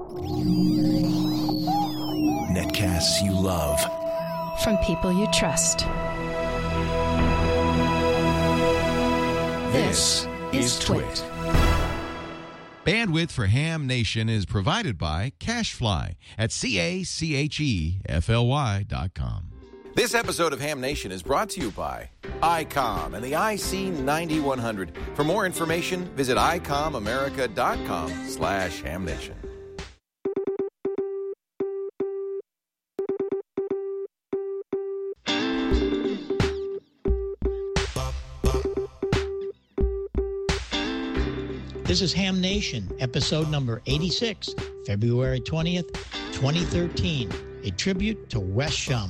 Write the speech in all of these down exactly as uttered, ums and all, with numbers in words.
Netcasts you love. From people you trust. This is Twit. Bandwidth for Ham Nation is provided by CacheFly at C A C H E F L Y dot com. This episode of Ham Nation is brought to you by I COM and the I C ninety-one hundred. For more information, visit I com America dot com slash Ham Nation. This is Ham Nation, episode number eighty-six, February twentieth, twenty thirteen, a tribute to Wes Shum.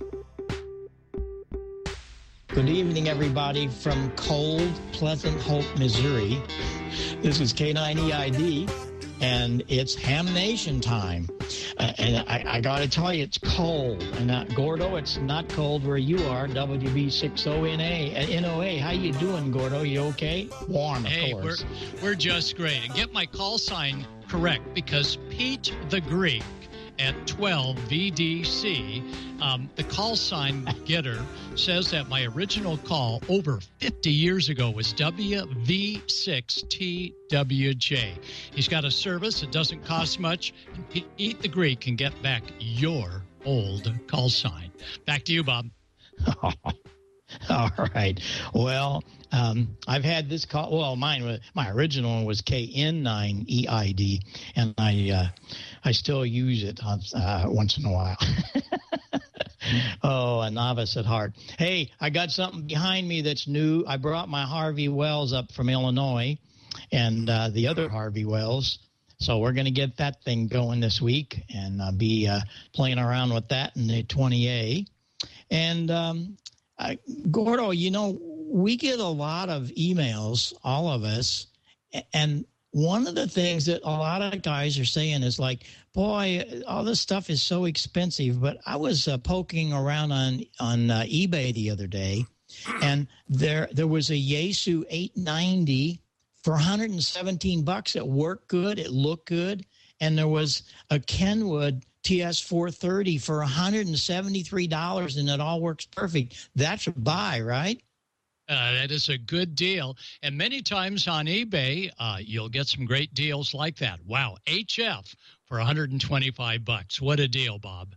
Good evening, everybody, from cold, Pleasant Hope, Missouri. This is K nine E I D, and it's Ham Nation time. Uh, and I, I got to tell you, it's cold. And uh, Gordo, it's not cold where you are, W B six O N A, uh, N O A. How you doing, Gordo? You okay? Warm, of hey, course. We're, we're just great. And get my call sign correct, because Pete the Greek at twelve V D C, um, the call sign getter says that my original call over fifty years ago was W V six T W J. He's got a service. It doesn't cost much. And Pete the Greek can get back your old call sign. Back to you, Bob. All right. Well, um, I've had this call. Well, mine was, my original one was K N nine E I D, and I uh, I still use it uh, once in a while. Oh, a novice at heart. Hey, I got something behind me that's new. I brought my Harvey Wells up from Illinois, and uh, the other Harvey Wells. So we're going to get that thing going this week, and uh, be uh, playing around with that in the twenty A. And um, I, Gordo, you know, we get a lot of emails, all of us, and one of the things that a lot of guys are saying is like, boy, all this stuff is so expensive. But I was uh, poking around on on uh, eBay the other day, and there there was a Yaesu eight ninety for one hundred seventeen bucks. It worked good, it looked good, and there was a Kenwood T S four thirty for one hundred seventy-three dollars, and it all works perfect. That's a buy, right? Uh, that is a good deal. And many times on eBay, uh, you'll get some great deals like that. Wow, H F for one hundred twenty-five bucks. What a deal, Bob.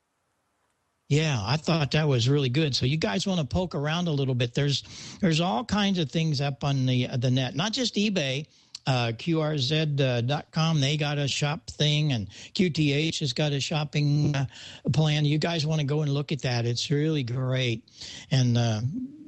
Yeah, I thought that was really good. So you guys want to poke around a little bit. There's there's all kinds of things up on the the net, not just eBay. Uh, Q R Z dot com, they got a shop thing, and Q T H has got a shopping uh, plan. You guys want to go and look at that. It's really great. And uh,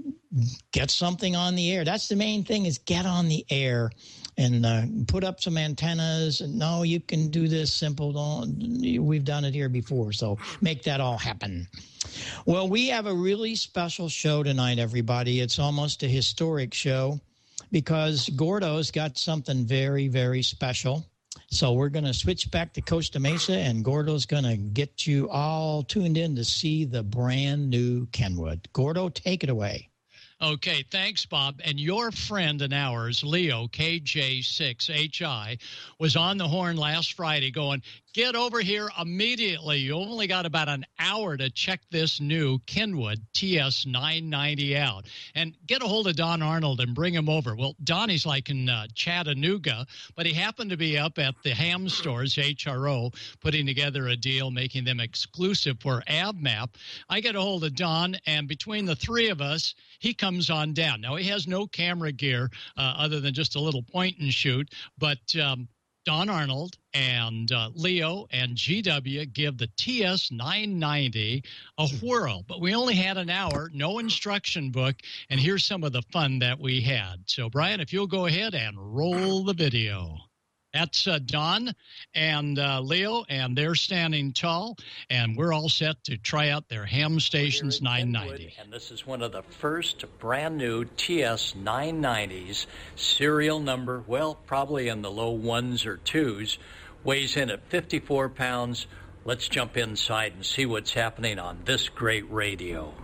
get something on the air. That's the main thing, is get on the air and uh, put up some antennas. And no, you can do this simple. Don't, we've done it here before, so make that all happen. Well, we have a really special show tonight, everybody. It's almost a historic show, because Gordo's got something very, very special. So we're going to switch back to Costa Mesa, and Gordo's going to get you all tuned in to see the brand new Kenwood. Gordo, take it away. Okay, thanks, Bob. And your friend and ours, Leo, K J six H I, was on the horn last Friday going, get over here immediately. You only got about an hour to check this new Kenwood T S nine ninety out. And get a hold of Don Arnold and bring him over. Well, Donnie's like in uh, Chattanooga, but he happened to be up at the Ham Stores, H R O, putting together a deal, making them exclusive for AvMap. I get a hold of Don, and between the three of us, he comes on down. Now, he has no camera gear uh, other than just a little point and shoot, but um, Don Arnold and uh, Leo and G W give the T S nine ninety a whirl. But we only had an hour, no instruction book, and here's some of the fun that we had. So, Brian, if you'll go ahead and roll the video. That's uh, Don and uh, Leo, and they're standing tall, and we're all set to try out their Ham Stations nine ninety. And this is one of the first brand new T S nine nineties, serial number, well, probably in the low ones or twos, weighs in at fifty-four pounds. Let's jump inside and see what's happening on this great radio.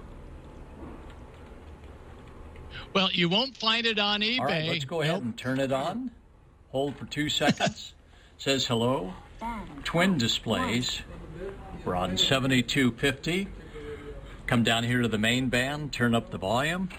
Well, you won't find it on eBay. All right, let's go ahead nope. and turn it on. Hold for two seconds. Says hello. twin displays. We're on seventy-two fifty. Come down here to the main band, turn up the volume.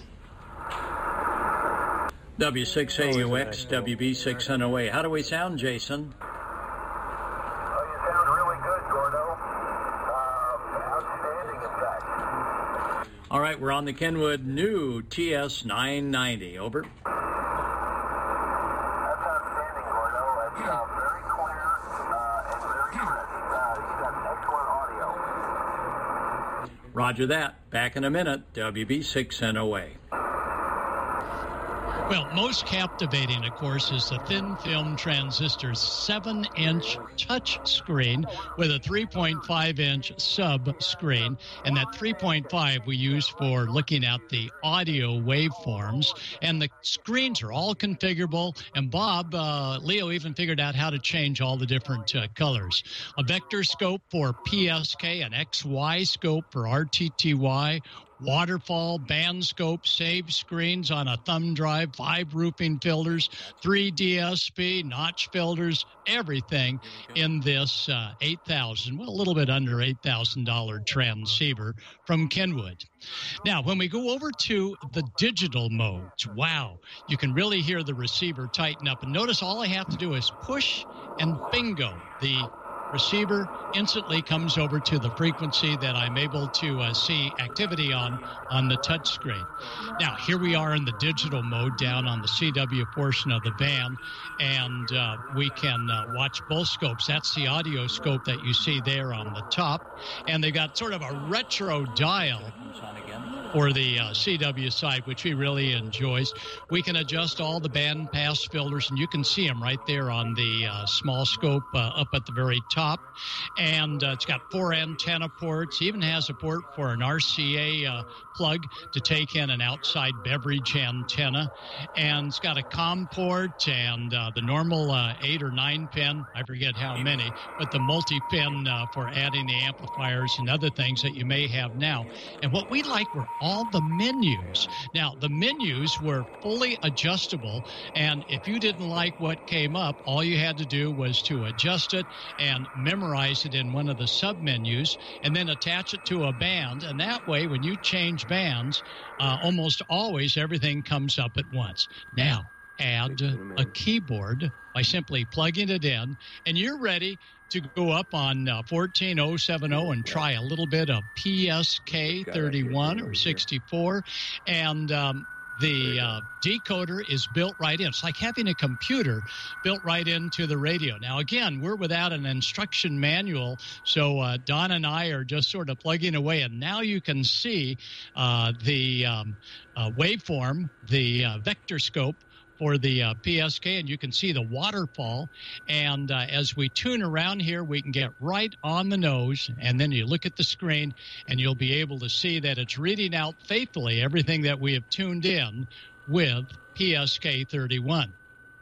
W six A U X, W B six N O A. How do we sound, Jason? Oh, you sound really good, Gordo. Uh, outstanding, in fact. All right, we're on the Kenwood new T S nine ninety. Over. That's outstanding, Gordo. It's uh, very clear uh, and very crisp. Uh, you've got excellent audio. Roger that. Back in a minute. W B six N O A. Well, most captivating, of course, is the thin film transistor's seven inch touch screen with a three point five inch sub screen. And that three point five we use for looking at the audio waveforms. And the screens are all configurable. And Bob, uh, Leo even figured out how to change all the different uh, colors. A vector scope for P S K, an X Y scope for R T T Y, waterfall, band scope, save screens on a thumb drive, five roofing filters, three D S P, notch filters, everything in this uh, eight thousand dollars, well, a little bit under eight thousand dollars transceiver from Kenwood. Now, when we go over to the digital modes, wow, you can really hear the receiver tighten up. And notice all I have to do is push and bingo, the receiver instantly comes over to the frequency that I'm able to uh, see activity on on the touch screen. Now, here we are in the digital mode down on the C W portion of the band, and uh, we can uh, watch both scopes. That's the audio scope that you see there on the top, and they've got sort of a retro dial for the uh, C W side, which he really enjoys. We can adjust all the band pass filters, and you can see them right there on the uh, small scope uh, up at the very top. And uh, it's got four antenna ports, even has a port for an R C A uh, plug to take in an outside beverage antenna. And it's got a COM port and uh, the normal uh, eight or nine pin, I forget how many, but the multi-pin uh, for adding the amplifiers and other things that you may have now. And what we like were all the menus. Now, the menus were fully adjustable, and if you didn't like what came up, all you had to do was to adjust it and memorize it in one of the sub-menus, and then attach it to a band, and that way, when you change bands, uh, almost always everything comes up at once. Now, add a keyboard by simply plugging it in, and you're ready to go up on uh, fourteen oh seventy and try a little bit of P S K thirty-one or sixty-four. And um, the uh, decoder is built right in. It's like having a computer built right into the radio. Now, again, we're without an instruction manual, so uh, Don and I are just sort of plugging away. And now you can see uh, the um, uh, waveform, the uh, vector scope, for the uh, P S K, and you can see the waterfall. And uh, as we tune around here, we can get right on the nose, and then you look at the screen, and you'll be able to see that it's reading out faithfully everything that we have tuned in with P S K thirty-one.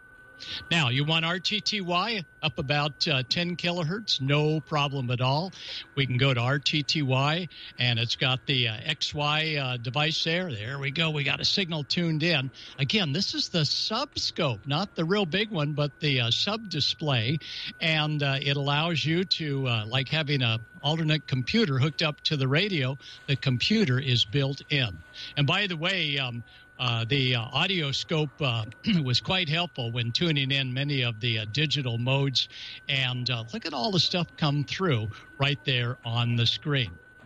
Now, you want R T T Y up about uh, ten kilohertz, no problem at all. We can go to R T T Y, and it's got the uh, X Y uh, device there. There we go. We got a signal tuned in. Again, this is the sub-scope, not the real big one, but the uh, sub-display, and uh, it allows you to, uh, like having a alternate computer hooked up to the radio, the computer is built in. And by the way, um, Uh, the uh, audio scope uh, was quite helpful when tuning in many of the uh, digital modes. And uh, look at all the stuff come through right there on the screen.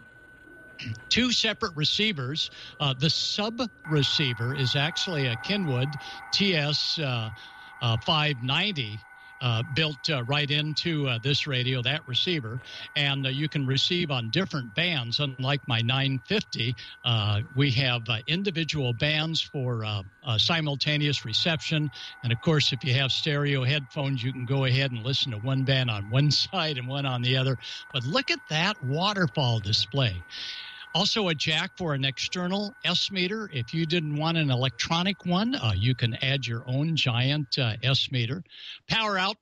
Two separate receivers. Uh, the sub-receiver is actually a Kenwood T S uh, uh, five ninety. Uh, built uh, right into uh, this radio, that receiver, and uh, you can receive on different bands. Unlike my nine fifty, uh, we have uh, individual bands for uh, uh, simultaneous reception, and of course, if you have stereo headphones, you can go ahead and listen to one band on one side and one on the other. But look at that waterfall display. Also a jack for an external S-meter. If you didn't want an electronic one, uh, you can add your own giant uh, S-meter. Power output,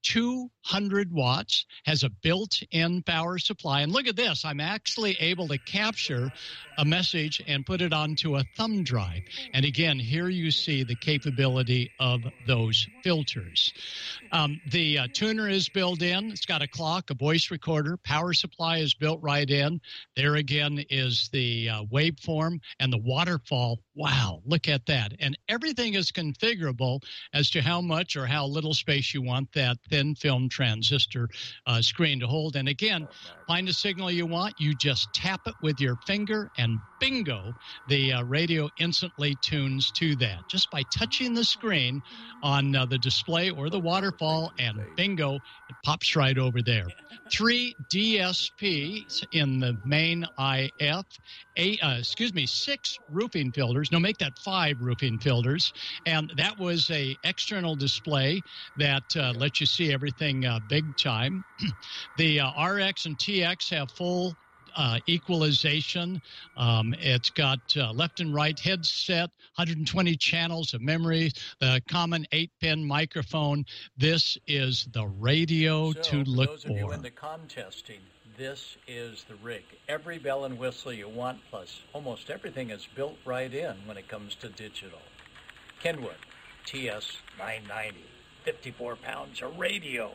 two hundred watts, has a built-in power supply. And look at this. I'm actually able to capture a message and put it onto a thumb drive. And again, here you see the capability of those filters. Um, the uh, tuner is built in. It's got a clock, a voice recorder. Power supply is built right in. There again is the uh, waveform and the waterfall. Wow, look at that. And everything is configurable as to how much or how little space you want that thin film transistor uh, screen to hold. And again, find a signal you want. You just tap it with your finger and bingo, the uh, radio instantly tunes to that. Just by touching the screen on uh, the display or the waterfall, and bingo, it pops right over there. Three D S Ps in the main I F, eight, uh, excuse me, six roofing filters. No, make that five roofing filters. And that was a external display that uh, lets you see everything uh, big time. The uh, R X and T X have full Uh, equalization. Um, it's got uh, left and right headset, one hundred twenty channels of memory, the common eight-pin microphone. This is the radio so, to look those for. Of you into contesting, this is the rig. Every bell and whistle you want, plus almost everything is built right in when it comes to digital. Kenwood T S nine ninety, fifty-four pounds of radio.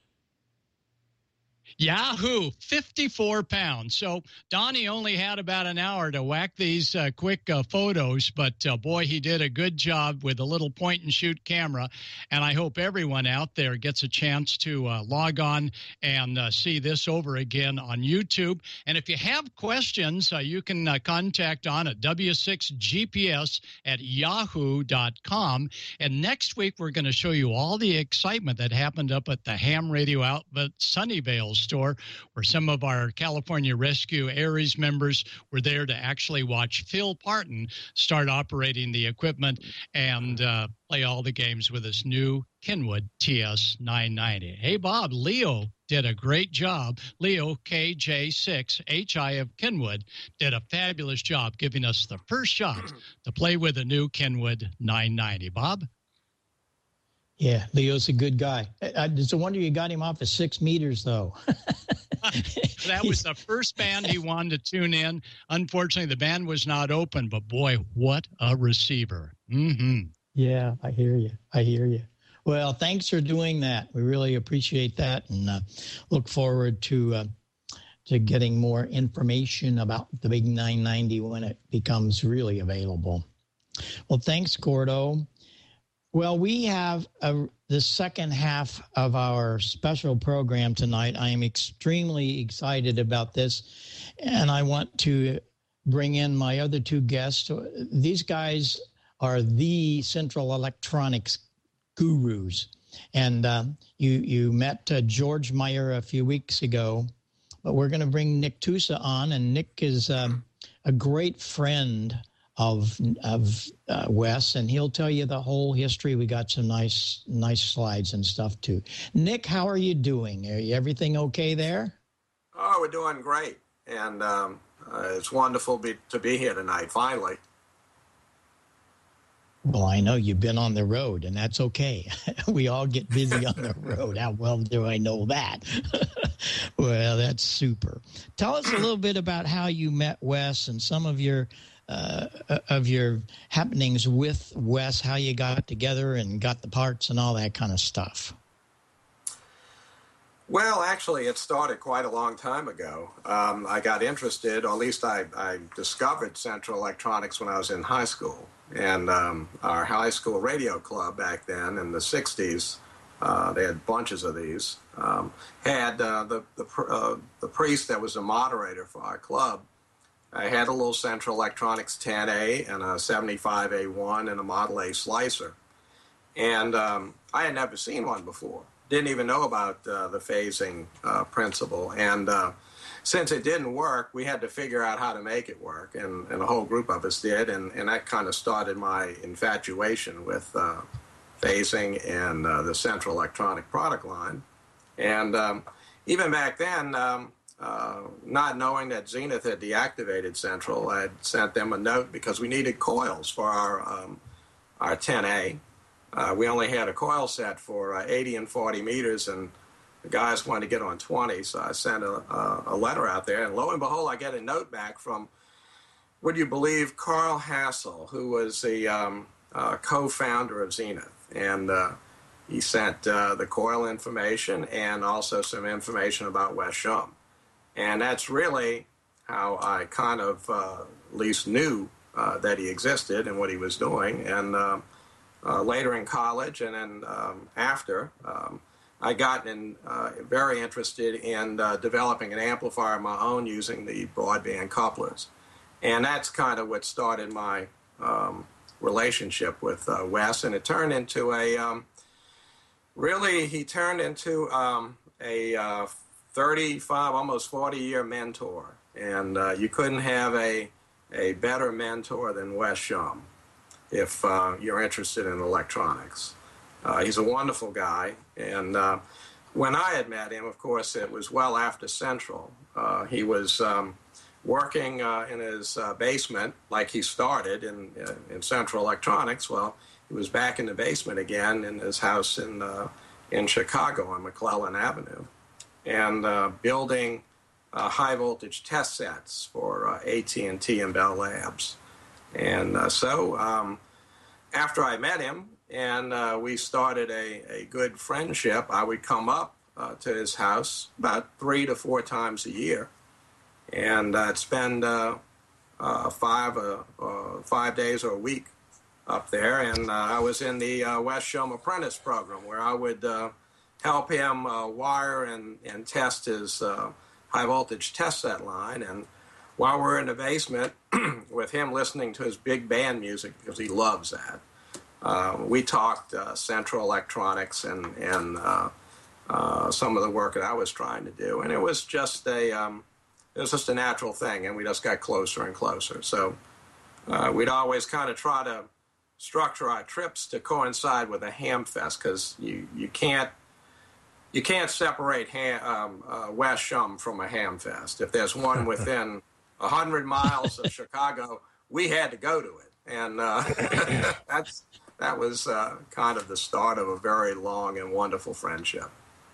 Yahoo, fifty-four pounds. So Donnie only had about an hour to whack these uh, quick uh, photos, but uh, boy, he did a good job with a little point-and-shoot camera, and I hope everyone out there gets a chance to uh, log on and uh, see this over again on YouTube. And if you have questions, uh, you can uh, contact on at W six G P S at yahoo dot com. And next week, we're going to show you all the excitement that happened up at the Ham Radio Outlet Sunnyvale store, where some of our California Rescue Aries members were there to actually watch Phil Parton start operating the equipment and uh, play all the games with his new Kenwood T S nine ninety. Hey, Bob, Leo did a great job. Leo K J six H I of Kenwood did a fabulous job giving us the first shot to play with the new Kenwood nine ninety. Bob? Yeah, Leo's a good guy. It's a wonder you got him off of six meters, though. That was the first band he wanted to tune in. Unfortunately, the band was not open, but boy, what a receiver. Mm-hmm. Yeah, I hear you. I hear you. Well, thanks for doing that. We really appreciate that, and uh, look forward to uh, to getting more information about the big nine ninety when it becomes really available. Well, thanks, Gordo. Well, we have a, the second half of our special program tonight. I am extremely excited about this, and I want to bring in my other two guests. These guys are the Central Electronics gurus, and uh, you you met uh, George Meyer a few weeks ago, but we're going to bring Nick Tusa on, and Nick is um, a great friend of of uh, Wes, and he'll tell you the whole history. We got some nice nice slides and stuff too. Nick, how are you doing? Are you, everything okay there? Oh, we're doing great, and um, uh, it's wonderful be, to be here tonight. Finally. Well, I know you've been on the road, and that's okay. We all get busy on the road. How well do I know that? Well, that's super. Tell us a little bit about how you met Wes and some of your uh, of your happenings with Wes, how you got together and got the parts and all that kind of stuff. Well, actually, it started quite a long time ago. Um, I got interested, or at least I, I discovered Central Electronics when I was in high school. And um, our high school radio club back then in the sixties, uh, they had bunches of these, um, had uh, the, the, uh, the priest that was the moderator for our club. I had a little Central Electronics ten A and a seventy-five A one and a Model A slicer. And um, I had never seen one before. Didn't even know about uh, the phasing uh, principle. And uh, since it didn't work, we had to figure out how to make it work. And, and a whole group of us did. And, and that kind of started my infatuation with uh, phasing and uh, the Central Electronic product line. And um, even back then, um, Uh, not knowing that Zenith had deactivated Central, I had sent them a note because we needed coils for our um, our ten A. uh, we only had a coil set for uh, eighty and forty meters, and the guys wanted to get on twenty, so I sent a, a, a letter out there, and lo and behold, I get a note back from, would you believe, Carl Hassel, who was the um, uh, co-founder of Zenith, and uh, he sent uh, the coil information and also some information about Wes Shum. And that's really how I kind of uh, at least knew uh, that he existed and what he was doing. And uh, uh, later in college and then um, after, um, I got in, uh, very interested in uh, developing an amplifier of my own using the broadband couplers. And that's kind of what started my um, relationship with uh, Wes. And it turned into a, um, really, he turned into um, a uh, thirty-five, almost forty-year mentor. And uh, you couldn't have a, a better mentor than Wes Shum if uh, you're interested in electronics. Uh, he's a wonderful guy, and uh, when I had met him, of course, it was well after Central. Uh, he was um, working uh, in his uh, basement, like he started in uh, in Central Electronics. Well, he was back in the basement again in his house in uh, in Chicago on McClellan Avenue, and uh, building uh, high voltage test sets for uh, A T and T and Bell Labs. And uh, so um, after I met him, and uh, we started a, a good friendship, I would come up uh, to his house about three to four times a year, and I'd spend uh, uh, five, uh, uh, five days or a week up there. And uh, I was in the uh, Wes Shum Apprentice Program, where I would uh, help him uh, wire and, and test his uh, high voltage test set line. And while we're in the basement with him listening to his big band music, because he loves that, Uh, we talked uh, Central Electronics and, and uh, uh, some of the work that I was trying to do. And it was just a, um, it was just a natural thing, and we just got closer and closer. So uh, we'd always kind of try to structure our trips to coincide with a ham fest, because you, you can't you can't separate ham, um, uh, Wes Shum from a ham fest. If there's one within one hundred miles of Chicago, we had to go to it. And uh, that's... That was uh, kind of the start of a very long and wonderful friendship.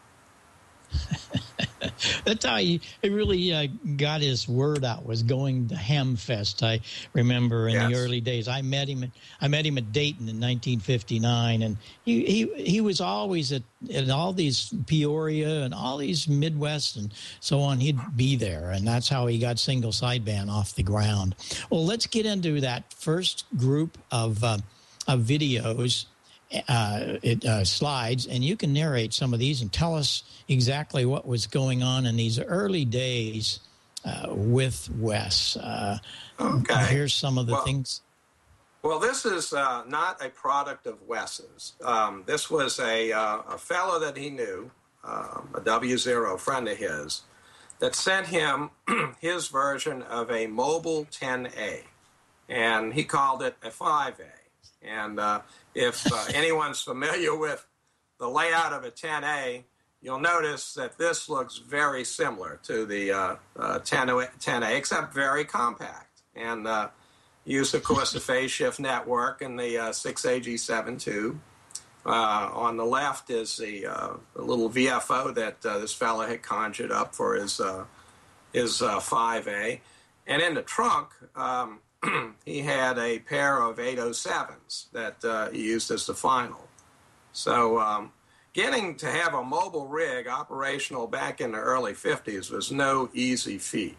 That's how he, he really uh, got his word out, was going to Hamfest. I remember in yes. the early days. I met him at, I met him at Dayton in nineteen fifty-nine, and he, he, he was always at, at all these Peoria and all these Midwest and so on. He'd be there, and that's how he got single sideband off the ground. Well, let's get into that first group of uh, of videos, uh, it, uh, slides, and you can narrate some of these and tell us exactly what was going on in these early days uh, with Wes. Uh, okay. Here's some of the well, things. Well, this is uh, not a product of Wes's. Um, this was a, uh, a fellow that he knew, uh, a W zero friend of his, that sent him his version of a Mobile ten A, and he called it a five A. And uh, if uh, anyone's familiar with the layout of a ten A, you'll notice that this looks very similar to the uh, uh, ten A, except very compact. And uh, used, of course, the phase shift network and the uh, six A G seven tube. Uh, on the left is the, uh, the little V F O that uh, this fellow had conjured up for his, uh, his uh, five A. And in the trunk, um, he had a pair of eight oh sevens that uh, he used as the final. So um, getting to have a mobile rig operational back in the early fifties was no easy feat.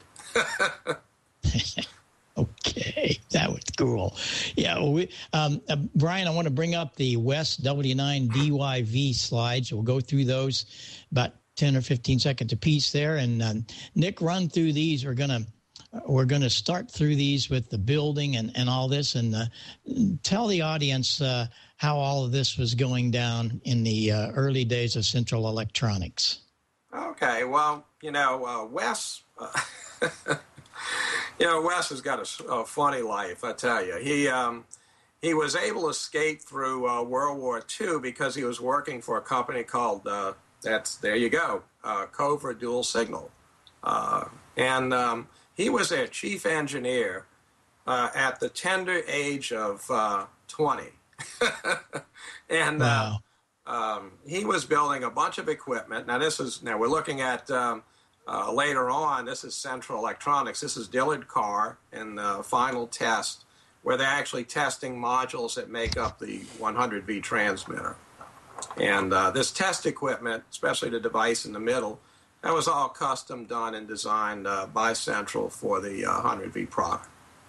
Okay, that was cool. Yeah, well, we, um, uh, Brian, I want to bring up the Wes W nine D Y V slides. We'll go through those about ten or fifteen seconds apiece there. And um, Nick, run through these. We're going to We're going to start through these with the building and, and all this, and uh, tell the audience uh, how all of this was going down in the uh, early days of Central Electronics. Okay, well, you know, uh, Wes, uh, you know, Wes has got a, a funny life, I tell you. He um, he was able to skate through uh, World War Two because he was working for a company called, uh, that's, there you go, uh, Covra Dual Signal. Uh, and... Um, He was their chief engineer uh, at the tender age of uh, twenty. and wow. uh, um, he was building a bunch of equipment. Now this is now we're looking at um, uh, later on. This is Central Electronics. This is Dillard Carr in the final test, where they're actually testing modules that make up the one hundred V transmitter. And uh, this test equipment, especially the device in the middle, that was all custom done and designed uh, by Central for the uh, one hundred V product.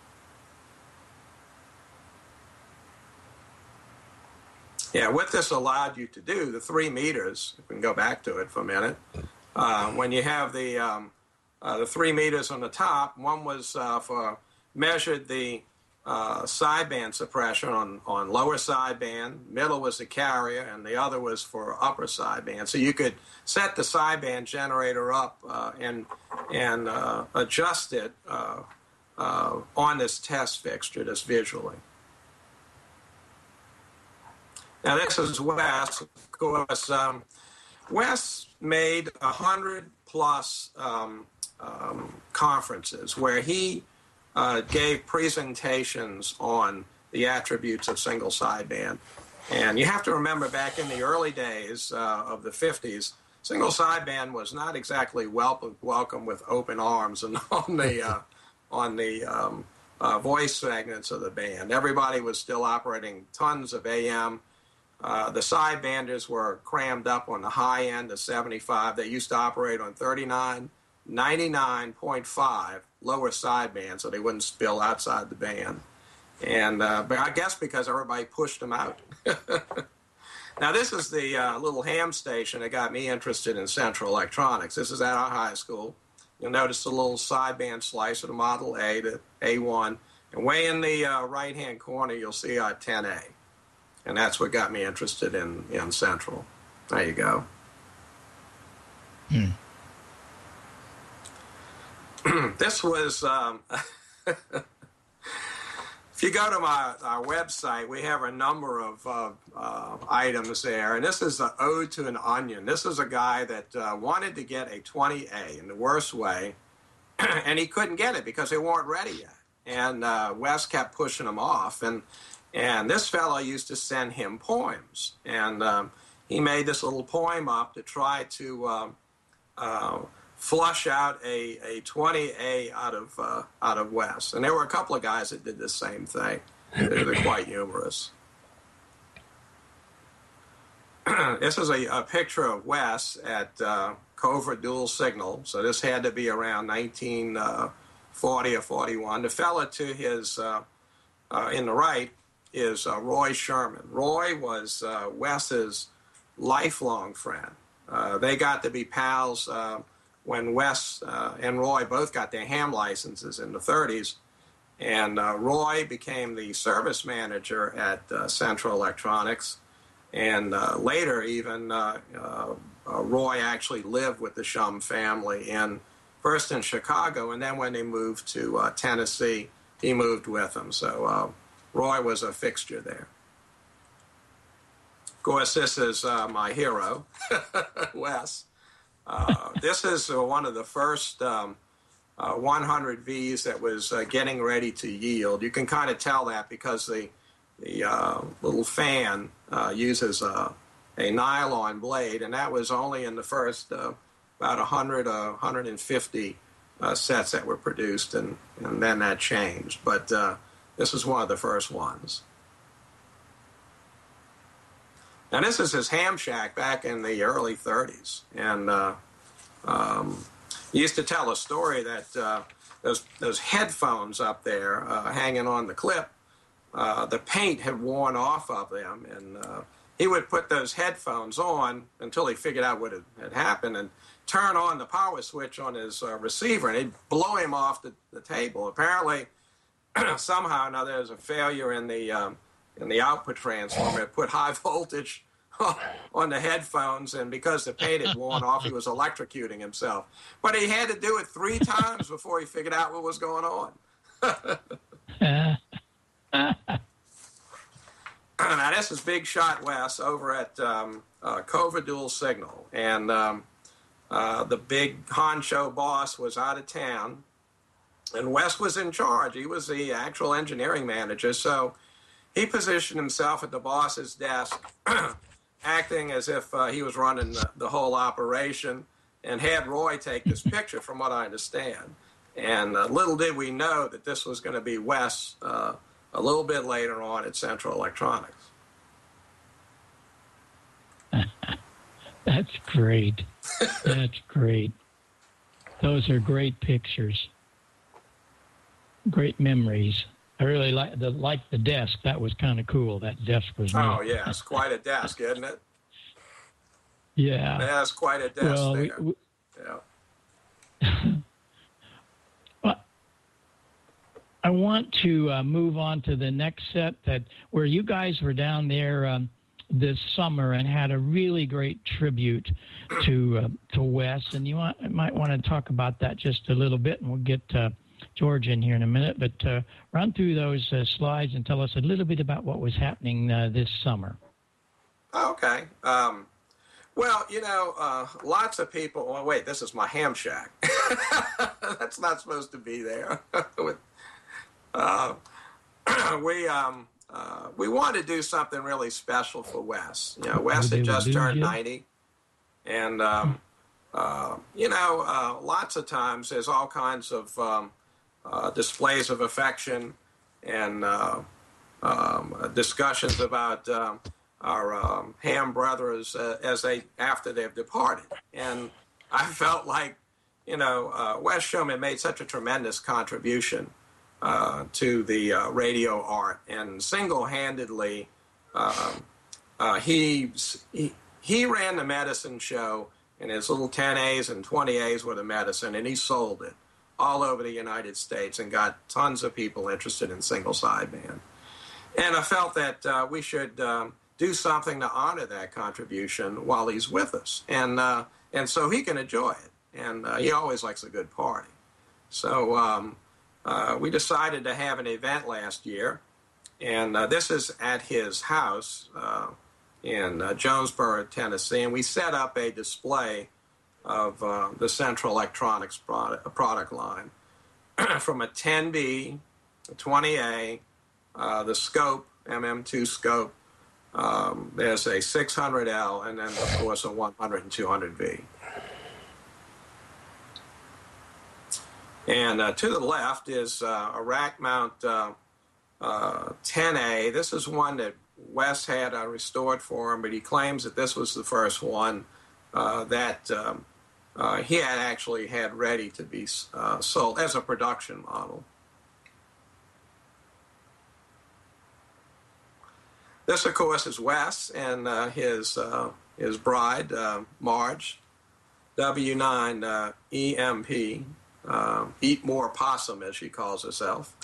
Yeah, what this allowed you to do, the three meters, if we can go back to it for a minute, uh, when you have the um, uh, the three meters on the top, one was uh, for measured the uh, sideband suppression on, on lower sideband, middle was the carrier, and the other was for upper sideband. So you could set the sideband generator up uh, and, and uh, adjust it uh, uh, on this test fixture, just visually. Now, this is Wes. Of course, um, Wes made one hundred plus um, um, conferences where he uh, gave presentations on the attributes of single sideband. And you have to remember, back in the early days uh, of the fifties, single sideband was not exactly welcome, welcome with open arms and on the, uh, on the um, uh, voice segments of the band. Everybody was still operating tons of A M. Uh, the sidebanders were crammed up on the high end of seventy-five. They used to operate on thirty-nine, ninety-nine point five lower sideband, so they wouldn't spill outside the band. And uh, but I guess because everybody pushed them out. Now, this is the uh, little ham station that got me interested in Central Electronics. This is at our high school. You'll notice the little sideband slicer, the Model A to A one. And way in the uh, right-hand corner, you'll see our ten A. And that's what got me interested in, in Central. There you go. Hmm. This was, um, if you go to my our website, we have a number of uh, uh, items there. And this is the Ode to an Onion. This is a guy that uh, wanted to get a twenty A in the worst way, and he couldn't get it because they weren't ready yet. And uh, Wes kept pushing him off. And And this fellow used to send him poems, and um, he made this little poem up to try to um, uh, flush out a, a twenty A out of uh, out of Wes. And there were a couple of guys that did the same thing. They're, they're quite humorous. This is a, a picture of Wes at uh, Covert Dual Signal. So this had to be around nineteen forty or forty-one. The fella to his uh, uh, in the right is uh, Roy Sherman. Roy was uh, Wes's lifelong friend. Uh, they got to be pals uh, when Wes uh, and Roy both got their ham licenses in the thirties. And uh, Roy became the service manager at uh, Central Electronics. And uh, later, even, uh, uh, uh, Roy actually lived with the Shum family in first in Chicago, and then when they moved to uh, Tennessee, he moved with them. So uh, Roy was a fixture there. Of course, this is uh, my hero, Wes. Uh, this is uh, one of the first um, uh, one hundred V's that was uh, getting ready to yield. You can kind of tell that because the the uh, little fan uh, uses a, a nylon blade, and that was only in the first uh, about one hundred, uh, one hundred fifty uh, sets that were produced, and, and then that changed. But uh, this is one of the first ones. Now, this is his ham shack back in the early thirties. And uh, um, he used to tell a story that uh, those, those headphones up there uh, hanging on the clip, uh, the paint had worn off of them. And uh, he would put those headphones on until he figured out what had, had happened and turn on the power switch on his uh, receiver, and it'd blow him off the, the table. Apparently, somehow or another, there was a failure in the um, in the output transformer. It put high voltage on the headphones, and because the paint had worn off, he was electrocuting himself. But he had to do it three times before he figured out what was going on. Now, this is Big Shot Wes over at um, uh, Covert Dual Signal, and um, uh, the big honcho boss was out of town, and Wes was in charge. He was the actual engineering manager, so he positioned himself at the boss's desk, acting as if uh, he was running the, the whole operation, and had Roy take this picture, from what I understand. And uh, little did we know that this was going to be Wes uh, a little bit later on at Central Electronics. That's great. That's great. Those are great pictures. Great memories. I really like the like the desk. That was kind of cool. That desk was neat. Oh, yeah. It's quite a desk, isn't it? Yeah. Yeah, it's quite a desk well, there. We, we, yeah. well, I want to uh, move on to the next set that where you guys were down there um, this summer and had a really great tribute to uh, to Wes. And you want, might want to talk about that just a little bit, and we'll get uh, George in here in a minute. But uh, run through those uh, slides and tell us a little bit about what was happening uh, this summer. Okay. Um, well, you know, uh, lots of people. Oh, wait, this is my ham shack. That's not supposed to be there. uh, we um, uh, we wanted to do something really special for Wes. You know, Wes had just turned ninety, and um, uh, you know, uh, lots of times there's all kinds of um, uh, displays of affection and uh, um, discussions about. Um, our um, ham brothers uh, as they after they've departed. And I felt like, you know, uh, Wes Shulman made such a tremendous contribution uh, to the uh, radio art, and single-handedly uh, uh, he, he he ran the medicine show in his little ten A's and twenty A's worth of medicine, and he sold it all over the United States and got tons of people interested in single sideband. And I felt that uh, we should um, do something to honor that contribution while he's with us, and uh, and so he can enjoy it. And uh, he always likes a good party. So um, uh, we decided to have an event last year, and uh, this is at his house uh, in uh, Jonesboro, Tennessee, and we set up a display of uh, the Central Electronics product, product line from a ten B, a twenty A, uh, the scope, M M two scope. Um, there's a six hundred L, and then, of course, a one hundred and two hundred V. And uh, to the left is uh, a rack mount uh, uh, ten A. This is one that Wes had uh, restored for him, but he claims that this was the first one uh, that um, uh, he had actually had ready to be uh, sold as a production model. This, of course, is Wes and uh, his uh, his bride, uh, Marge, W nine uh, E M P, uh, Eat More Possum, as she calls herself.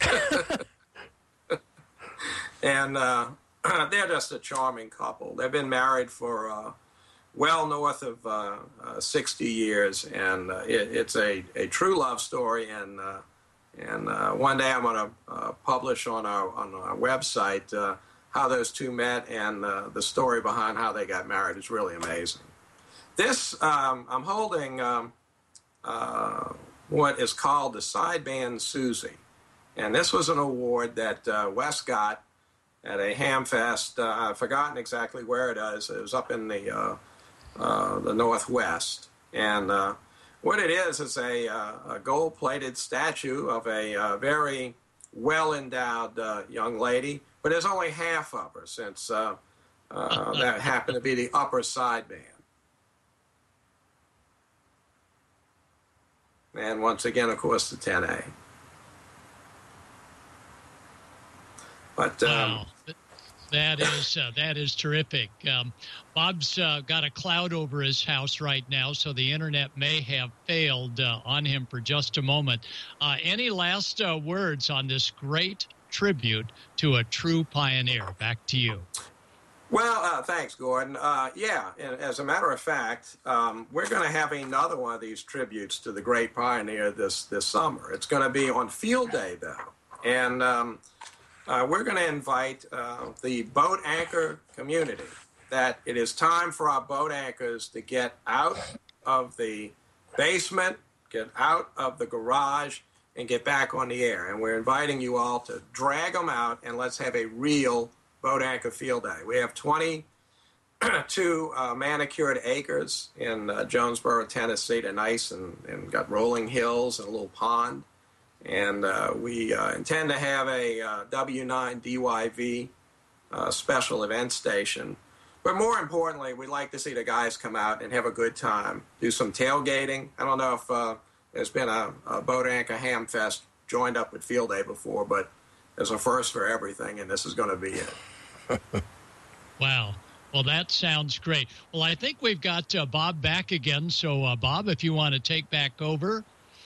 And uh, they're just a charming couple. They've been married for uh, well north of uh, uh, sixty years, and uh, it, it's a, a true love story. And uh, and uh, one day I'm going to uh, publish on our on our website uh, how those two met, and uh, the story behind how they got married is really amazing. This, um, I'm holding um, uh, what is called the Sideband Susie. And this was an award that uh, Wes got at a Hamfest. Uh, I've forgotten exactly where it is. It was up in the, uh, uh, the Northwest. And uh, what it is is a, uh, a gold-plated statue of a uh, very well-endowed uh, young lady. But there's only half of her, since uh, uh, that happened to be the upper sideband. And once again, of course, the ten A. But um, wow. That is uh, that is terrific. Um, Bob's uh, got a cloud over his house right now, so the internet may have failed uh, on him for just a moment. Uh, any last uh, words on this great tribute to a true pioneer? Back to you. Well, uh, thanks, Gordon. Uh, yeah, and as a matter of fact, um, we're going to have another one of these tributes to the great pioneer this, this summer. It's going to be on Field Day, though. And um, uh, we're going to invite uh, the boat anchor community, that it is time for our boat anchors to get out of the basement, get out of the garage, and get back on the air. And we're inviting you all to drag them out, and let's have a real Boat Anchor Field Day. We have twenty-two uh, manicured acres in uh, Jonesboro, Tennessee, to nice and, and got rolling hills and a little pond. And uh, we uh, intend to have a uh, W nine D Y V uh, special event station. But more importantly, we'd like to see the guys come out and have a good time, do some tailgating. I don't know if uh, there's been a, a Boat Anchor Ham Fest joined up with Field Day before, but there's a first for everything, and this is going to be it. Wow. Well, that sounds great. Well, I think we've got uh, Bob back again. So, uh, Bob, if you want to take back over.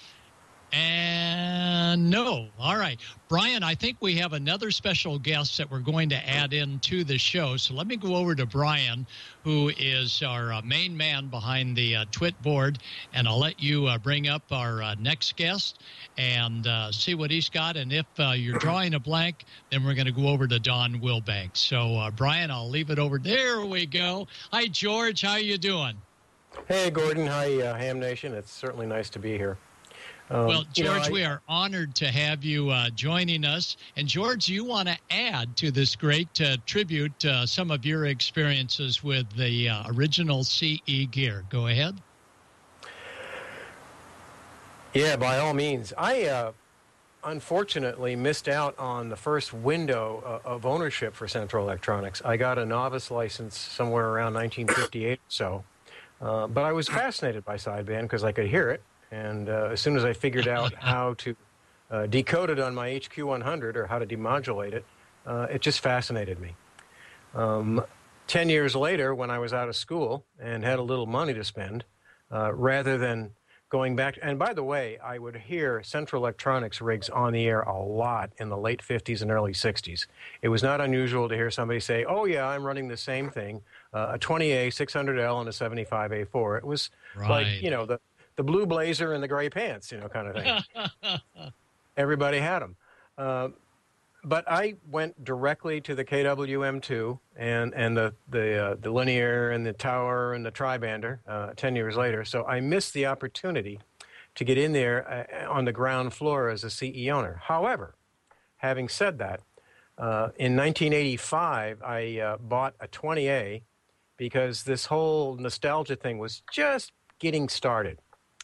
And no. All right. Brian, I think we have another special guest that we're going to add into the show. So let me go over to Brian, who is our uh, main man behind the uh, Twit board, and I'll let you uh, bring up our uh, next guest and uh, see what he's got. And if uh, you're drawing a blank, then we're going to go over to Don Wilbanks. So, uh, Brian, I'll leave it over. There we go. Hi, George. How you doing? Hey, Gordon. Hi, uh, Ham Nation. It's certainly nice to be here. Um, well, George, you know, I, we are honored to have you uh, joining us. And, George, you want to add to this great uh, tribute uh, some of your experiences with the uh, original C E gear. Go ahead. Yeah, by all means. I uh, unfortunately missed out on the first window uh, of ownership for Central Electronics. I got a novice license somewhere around nineteen fifty-eight or so. Uh, but I was fascinated by sideband because I could hear it. And uh, as soon as I figured out how to uh, decode it on my H Q one hundred or how to demodulate it, uh, it just fascinated me. Um, ten years later, when I was out of school and had a little money to spend, uh, rather than going back, and by the way, I would hear Central Electronics rigs on the air a lot in the late fifties and early sixties. It was not unusual to hear somebody say, oh yeah, I'm running the same thing, uh, a twenty A, six hundred L, and a seventy-five A four. It was right. like, you know, the the blue blazer and the gray pants, you know, kind of thing. Everybody had them. Uh, but I went directly to the K W M two and, and the, the, uh, the linear and the tower and the tribander uh, ten years later. So I missed the opportunity to get in there uh, on the ground floor as a C E owner. However, having said that, uh, in nineteen eighty-five, I uh, bought a twenty A because this whole nostalgia thing was just getting started.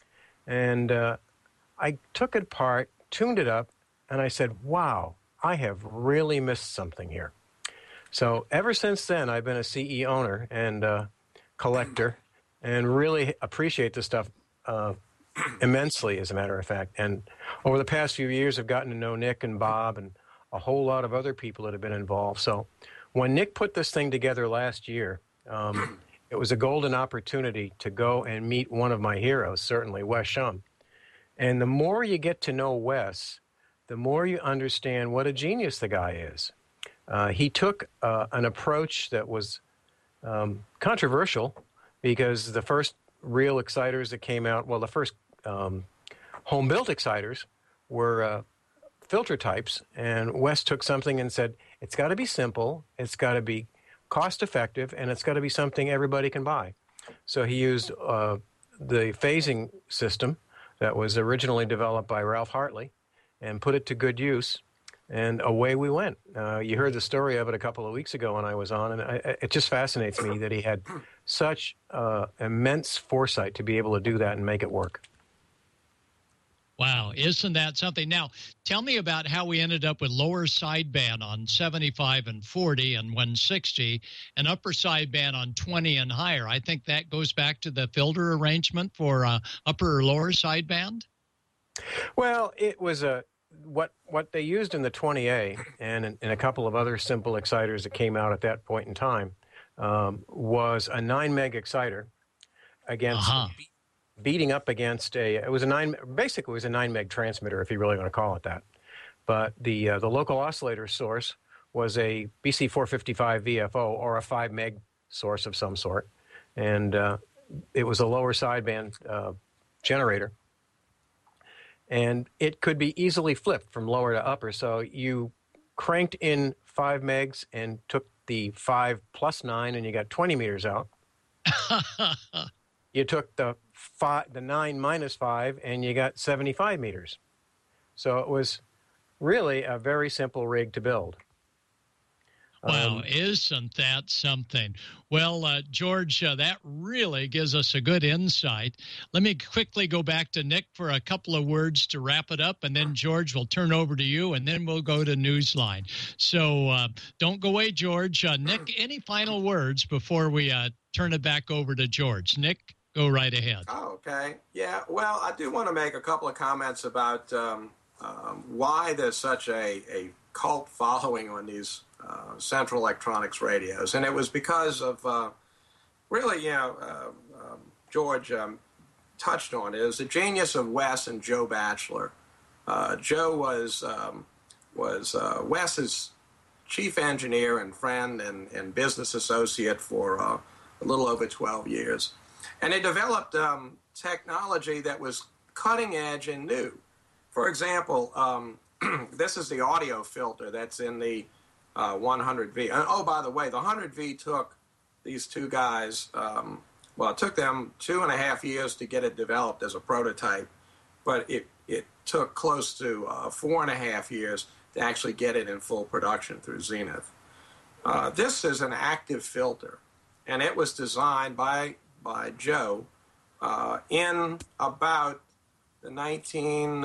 And uh, I took it apart, tuned it up, and I said, wow, I have really missed something here. So ever since then, I've been a C E owner and uh, collector and really appreciate this stuff uh, immensely, as a matter of fact. And over the past few years, I've gotten to know Nick and Bob and a whole lot of other people that have been involved. So when Nick put this thing together last year, um, it was a golden opportunity to go and meet one of my heroes, certainly, Wes Shum. And the more you get to know Wes, the more you understand what a genius the guy is. Uh, he took uh, an approach that was um, controversial because the first real exciters that came out, well, the first um, home-built exciters were uh, filter types, and Wes took something and said, it's got to be simple, it's got to be cost-effective, and it's got to be something everybody can buy. So he used uh, the phasing system that was originally developed by Ralph Hartley and put it to good use, and away we went. Uh, you heard the story of it a couple of weeks ago when I was on, and I, it just fascinates me that he had such uh, immense foresight to be able to do that and make it work. Wow, isn't that something? Now, tell me about how we ended up with lower sideband on seventy-five and forty and one sixty and upper sideband on twenty and higher. I think that goes back to the filter arrangement for uh, upper or lower sideband. Well, it was a what what they used in the twenty A and in, in a couple of other simple exciters that came out at that point in time um, was a nine meg exciter against. Uh-huh. beating up against a, it was a nine, basically it was a nine meg transmitter, if you really want to call it that. But the uh, the local oscillator source was a B C four fifty-five V F O or a five meg source of some sort. And uh, it was a lower sideband uh, generator. And it could be easily flipped from lower to upper. So you cranked in five megs and took the five plus nine and you got twenty meters out. You took the five, the nine minus five, and you got seventy-five meters. So it was really a very simple rig to build. Wow, Um, isn't that something? Well, uh, George, uh, that really gives us a good insight. Let me quickly go back to Nick for a couple of words to wrap it up, and then, George, we'll turn over to you, and then we'll go to Newsline. So uh, don't go away, George. Uh, Nick, any final words before we uh, turn it back over to George? Nick, go right ahead. Oh, okay. Yeah, well, I do want to make a couple of comments about um, um, why there's such a, a cult following on these Uh, Central Electronics radios, and it was because of uh, really, you know, uh, um, George um, touched on it. It was the genius of Wes and Joe Batchelor. Uh, Joe was um, was uh, Wes's chief engineer and friend and, and business associate for uh, a little over twelve years, and they developed um, technology that was cutting edge and new. For example, um, this is the audio filter that's in the Uh, one hundred V. And, oh, by the way, the one hundred V took these two guys, um, well, it took them two and a half years to get it developed as a prototype, but it, it took close to uh, four and a half years to actually get it in full production through Zenith. Uh, this is an active filter, and it was designed by, by Joe uh, in about the nineteen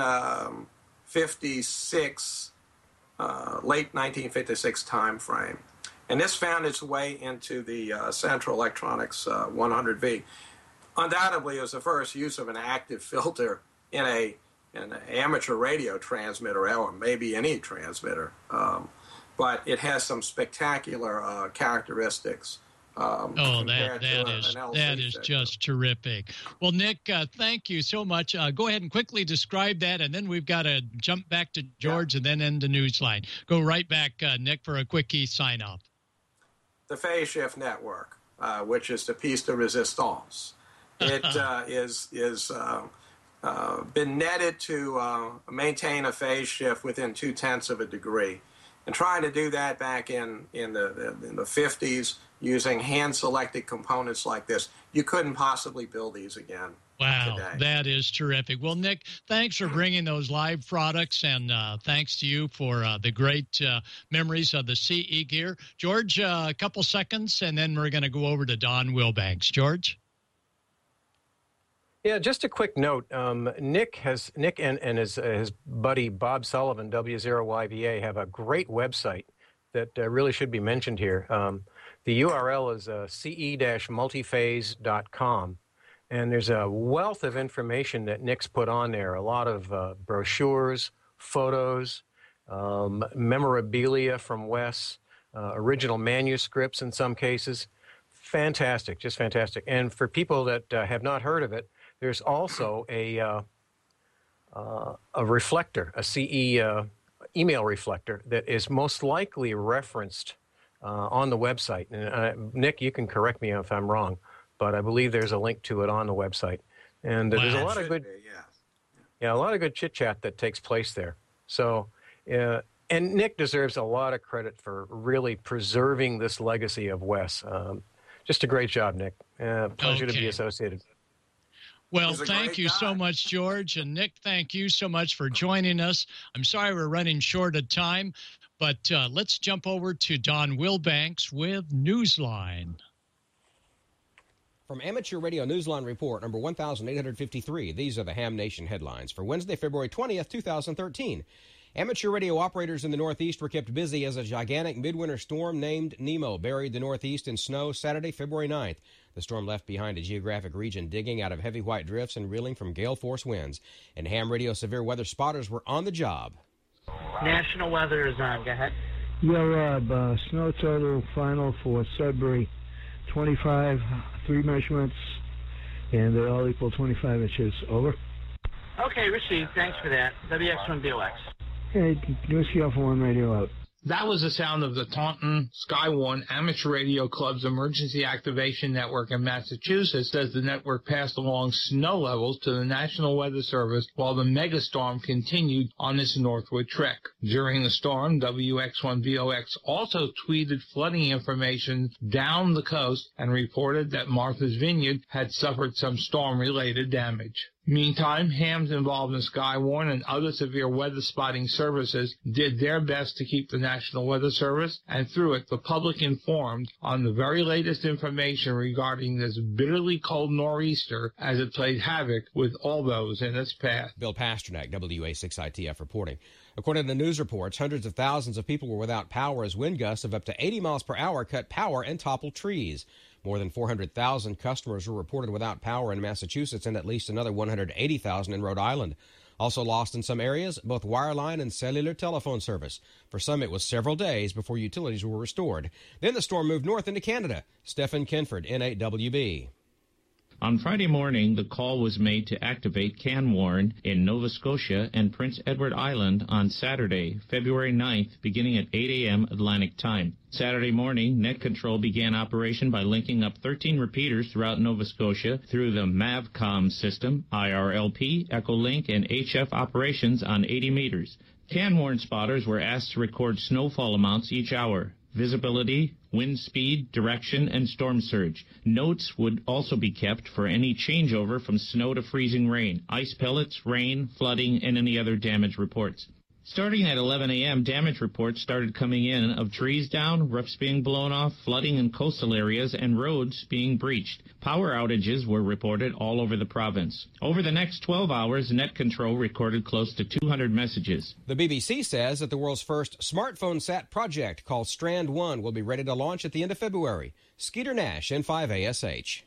fifty-six Uh, late nineteen fifty-six time frame. And this found its way into the uh, Central Electronics uh, one hundred V. Undoubtedly, it was the first use of an active filter in a in an amateur radio transmitter, or maybe any transmitter. Um, but it has some spectacular uh, characteristics. Um, oh, that that a, is that that is just terrific. Well, Nick, uh, thank you so much. Uh, go ahead and quickly describe that, and then we've got to jump back to George yeah. and then into Newsline. Go right back, uh, Nick, for a quickie sign-off. The phase shift network, uh, which is the piece de resistance. It uh, is is uh, uh, been netted to uh, maintain a phase shift within two-tenths of a degree. And trying to do that back in, in the in the fifties using hand-selected components like this, you couldn't possibly build these again. Wow, today. That is terrific. Well, Nick, thanks for bringing those live products, and uh, thanks to you for uh, the great uh, memories of the C E gear. George, uh, a couple seconds, and then we're going to go over to Don Wilbanks. George? Yeah, just a quick note. Um, Nick has Nick and, and his, uh, his buddy Bob Sullivan, W zero Y V A, have a great website that uh, really should be mentioned here. Um, the U R L is uh, c e dash multiphase dot com, and there's a wealth of information that Nick's put on there, a lot of uh, brochures, photos, um, memorabilia from Wes, uh, original manuscripts in some cases. Fantastic, just fantastic. And for people that uh, have not heard of it, there's also a uh, uh, a reflector, a C E uh, email reflector that is most likely referenced uh, on the website. And uh, Nick, you can correct me if I'm wrong, but I believe there's a link to it on the website. And uh, wow. there's a lot of good, be, yes. yeah, a lot of good chit chat that takes place there. So, uh, and Nick deserves a lot of credit for really preserving this legacy of Wes. Um, just a great job, Nick. Uh, pleasure okay. to be associated. Well, thank you guy. so much, George. And Nick, thank you so much for joining us. I'm sorry we're running short of time, but uh, let's jump over to Don Wilbanks with Newsline. From Amateur Radio Newsline Report number one thousand eight hundred fifty-three, these are the Ham Nation headlines for Wednesday, February twentieth, two thousand thirteen. Amateur radio operators in the Northeast were kept busy as a gigantic midwinter storm named Nemo buried the Northeast in snow Saturday, February ninth. The storm left behind a geographic region digging out of heavy white drifts and reeling from gale force winds. And Ham Radio severe weather spotters were on the job. National weather is on. Go ahead. Yeah, Rob. Uh, snow total final for Sudbury, twenty-five, three measurements, and they all equal twenty-five inches. Over. Okay, received. Thanks for that. W X one B O X. Hey, Whiskey Alpha one radio out. That was the sound of the Taunton Sky One Amateur Radio Club's Emergency Activation Network in Massachusetts as the network passed along snow levels to the National Weather Service while the megastorm continued on its northward trek. During the storm, W X one V O X also tweeted flooding information down the coast and reported that Martha's Vineyard had suffered some storm-related damage. Meantime, hams involved in Skywarn and other severe weather spotting services did their best to keep the National Weather Service, and through it, the public informed on the very latest information regarding this bitterly cold nor'easter as it played havoc with all those in its path. Bill Pasternak, W A six I T F, reporting. According to news reports, hundreds of thousands of people were without power as wind gusts of up to eighty miles per hour cut power and toppled trees. More than four hundred thousand customers were reported without power in Massachusetts and at least another one hundred eighty thousand in Rhode Island. Also lost in some areas, both wireline and cellular telephone service. For some, it was several days before utilities were restored. Then the storm moved north into Canada. Stephen Kinford, N eight W B. On Friday morning, the call was made to activate Canwarn in Nova Scotia and Prince Edward Island on Saturday, February ninth, beginning at eight a.m. Atlantic Time. Saturday morning, Net Control began operation by linking up thirteen repeaters throughout Nova Scotia through the MAVCOM system, I R L P, Echolink, and H F operations on eighty meters. Canwarn spotters were asked to record snowfall amounts each hour, visibility, wind speed, direction, and storm surge. Notes would also be kept for any changeover from snow to freezing rain, ice pellets, rain, flooding, and any other damage reports. Starting at eleven a.m., damage reports started coming in of trees down, roofs being blown off, flooding in coastal areas, and roads being breached. Power outages were reported all over the province. Over the next twelve hours, Net Control recorded close to two hundred messages. The B B C says that the world's first smartphone sat project called Strand one will be ready to launch at the end of February. Skeeter Nash, N five A S H.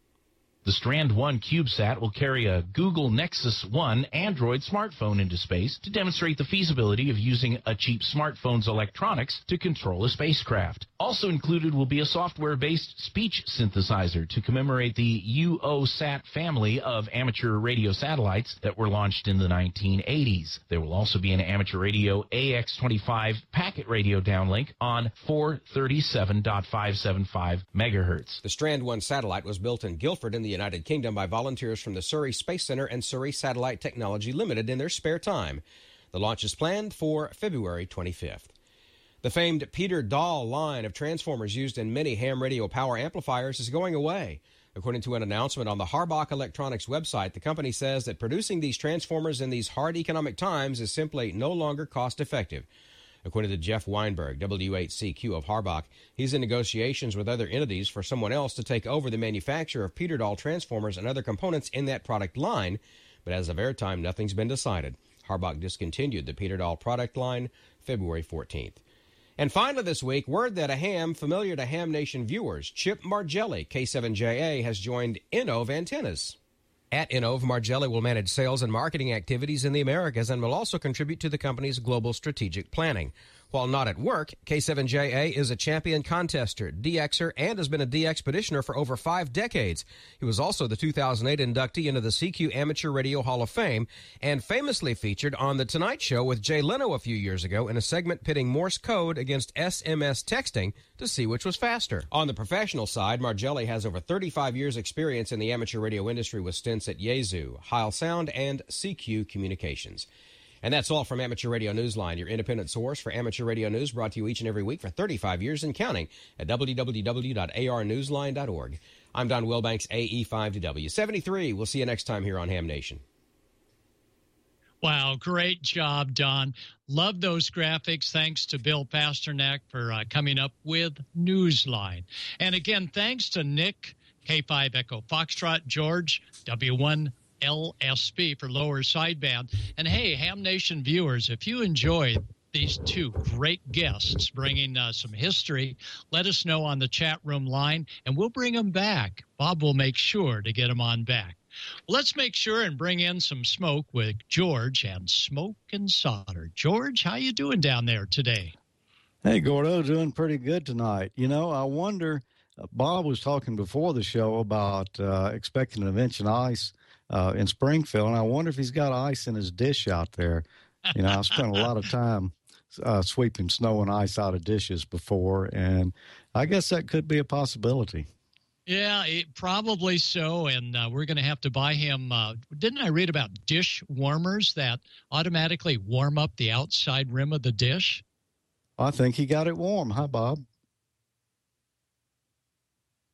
The Strand one CubeSat will carry a Google Nexus one Android smartphone into space to demonstrate the feasibility of using a cheap smartphone's electronics to control a spacecraft. Also included will be a software-based speech synthesizer to commemorate the U O SAT family of amateur radio satellites that were launched in the nineteen eighties. There will also be an amateur radio A X twenty-five packet radio downlink on four thirty-seven point five seven five megahertz. The Strand one satellite was built in Guildford in the United Kingdom by volunteers from the Surrey Space Center and Surrey Satellite Technology Limited in their spare time. The launch is planned for February twenty-fifth. The famed Peter Dahl line of transformers used in many ham radio power amplifiers is going away. According to an announcement on the Harbach Electronics website, the company says that producing these transformers in these hard economic times is simply no longer cost-effective. According to Jeff Weinberg, W H C Q of Harbach, he's in negotiations with other entities for someone else to take over the manufacture of Peter Dahl transformers and other components in that product line, but as of airtime, nothing's been decided. Harbach discontinued the Peter Dahl product line February fourteenth. And finally this week, word that a ham familiar to Ham Nation viewers, Chip Margelli, K seven J A, has joined Innov Antennas. At Innov, Margelli will manage sales and marketing activities in the Americas and will also contribute to the company's global strategic planning. While not at work, K seven J A is a champion contester, D Xer, and has been a D Expeditioner for over five decades. He was also the two thousand eight inductee into the C Q Amateur Radio Hall of Fame and famously featured on The Tonight Show with Jay Leno a few years ago in a segment pitting Morse code against S M S texting to see which was faster. On the professional side, Margelli has over thirty-five years experience in the amateur radio industry with stints at Yaesu, Heil Sound, and C Q Communications. And that's all from Amateur Radio Newsline, your independent source for amateur radio news, brought to you each and every week for thirty-five years and counting at w w w dot a r newsline dot org. I'm Don Wilbanks, A E five to W seventy-three. We'll see you next time here on Ham Nation. Wow, great job, Don. Love those graphics. Thanks to Bill Pasternak for uh, coming up with Newsline. And again, thanks to Nick, K five Echo Foxtrot, George, W one L S B for lower sideband. And hey, Ham Nation viewers, if you enjoyed these two great guests bringing uh, some history, let us know on the chat room line, and we'll bring them back. Bob will make sure to get them on back. Let's make sure and bring in some smoke with George and Smoke and Solder. George, how you doing down there today? Hey, Gordo, doing pretty good tonight. You know, I wonder, uh, Bob was talking before the show about uh, expecting an inch of ice uh, in Springfield, and I wonder if he's got ice in his dish out there. You know, I spent a lot of time uh, sweeping snow and ice out of dishes before, and I guess that could be a possibility. Yeah, it, probably so, and uh, we're going to have to buy him. Uh, didn't I read about dish warmers that automatically warm up the outside rim of the dish? I think he got it warm. Hi, Bob.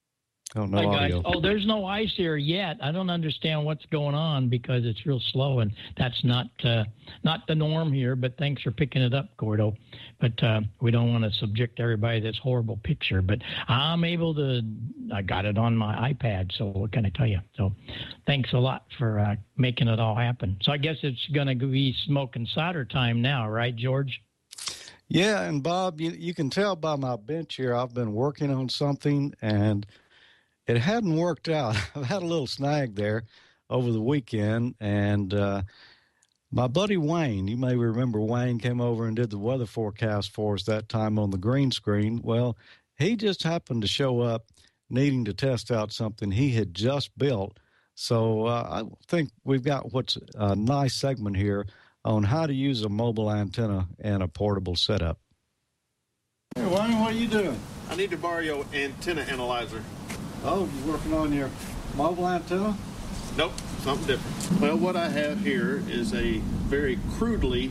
Oh, no Hi, audio. guys. Oh, there's no ice here yet. I don't understand what's going on because it's real slow, and that's not uh, not the norm here. But thanks for picking it up, Gordo. But uh, we don't want to subject everybody to this horrible picture. But I'm able to. I got it on my iPad, so what can I tell you? So thanks a lot for uh, making it all happen. So I guess it's going to be smoke and solder time now, right, George? Yeah, and Bob, you, you can tell by my bench here, I've been working on something, and it hadn't worked out. I've had a little snag there over the weekend, and uh, my buddy Wayne, you may remember Wayne came over and did the weather forecast for us that time on the green screen. Well, he just happened to show up needing to test out something he had just built. So uh, I think we've got what's a nice segment here on how to use a mobile antenna and a portable setup. Hey, Wayne, what are you doing? I need to borrow your antenna analyzer. Oh, you're working on your mobile antenna? Nope, something different. Well, what I have here is a very crudely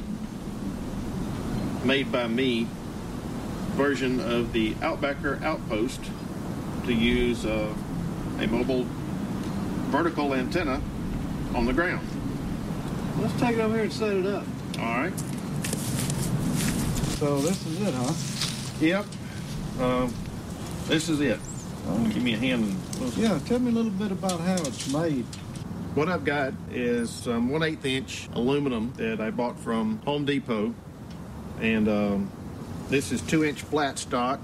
made by me version of the Outbacker Outpost to use uh, a mobile vertical antenna on the ground. Let's take it over here and set it up. All right. So this is it, huh? Yep. Um, this is it. Oh. Give me a hand. And yeah, tell me a little bit about how it's made. What I've got is some one eighth inch aluminum that I bought from Home Depot. And um, this is two inch flat stock.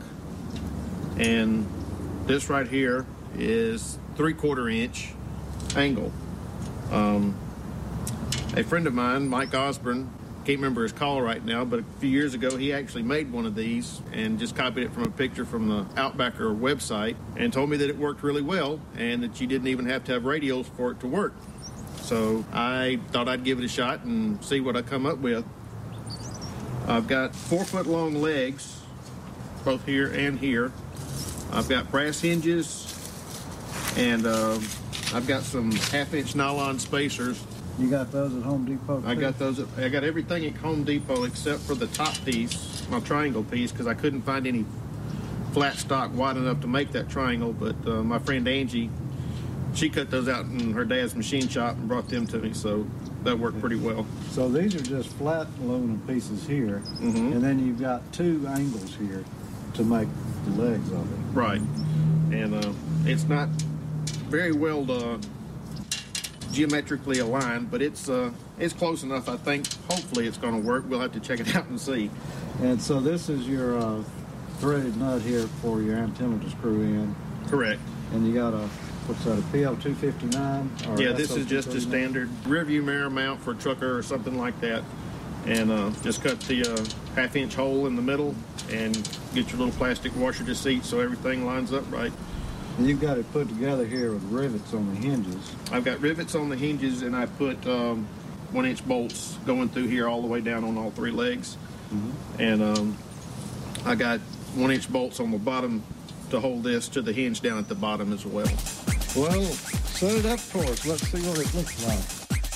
And this right here is three quarter inch angle. Um, a friend of mine, Mike Osborne, can't remember his call right now, but a few years ago he actually made one of these and just copied it from a picture from the Outbacker website and told me that it worked really well and that you didn't even have to have radios for it to work. So I thought I'd give it a shot and see what I come up with. I've got four foot long legs, both here and here. I've got brass hinges, and uh, I've got some half inch nylon spacers. You got those at Home Depot? I got those. At, I got everything at Home Depot except for the top piece, my triangle piece, because I couldn't find any flat stock wide enough to make that triangle. But uh, my friend Angie, she cut those out in her dad's machine shop and brought them to me, so that worked pretty well. So these are just flat aluminum pieces here, mm-hmm. and then you've got two angles here to make the legs of it. Right, and uh, it's not very well uh, geometrically aligned, but it's uh, it's close enough. I think hopefully it's going to work. We'll have to check it out and see. And so this is your uh, threaded nut here for your antenna to screw in. Correct. And you got a, what's that, a P L two fifty-nine? Or yeah, this is just a standard rear view mirror mount for a trucker or something like that. And uh, just cut the uh, half inch hole in the middle and get your little plastic washer to seat so everything lines up right. And you've got it put together here with rivets on the hinges. I've got rivets on the hinges, and I put um, one inch bolts going through here all the way down on all three legs. Mm-hmm. And um, I got one inch bolts on the bottom to hold this to the hinge down at the bottom as well. Well, set it up for us. Let's see what it looks like.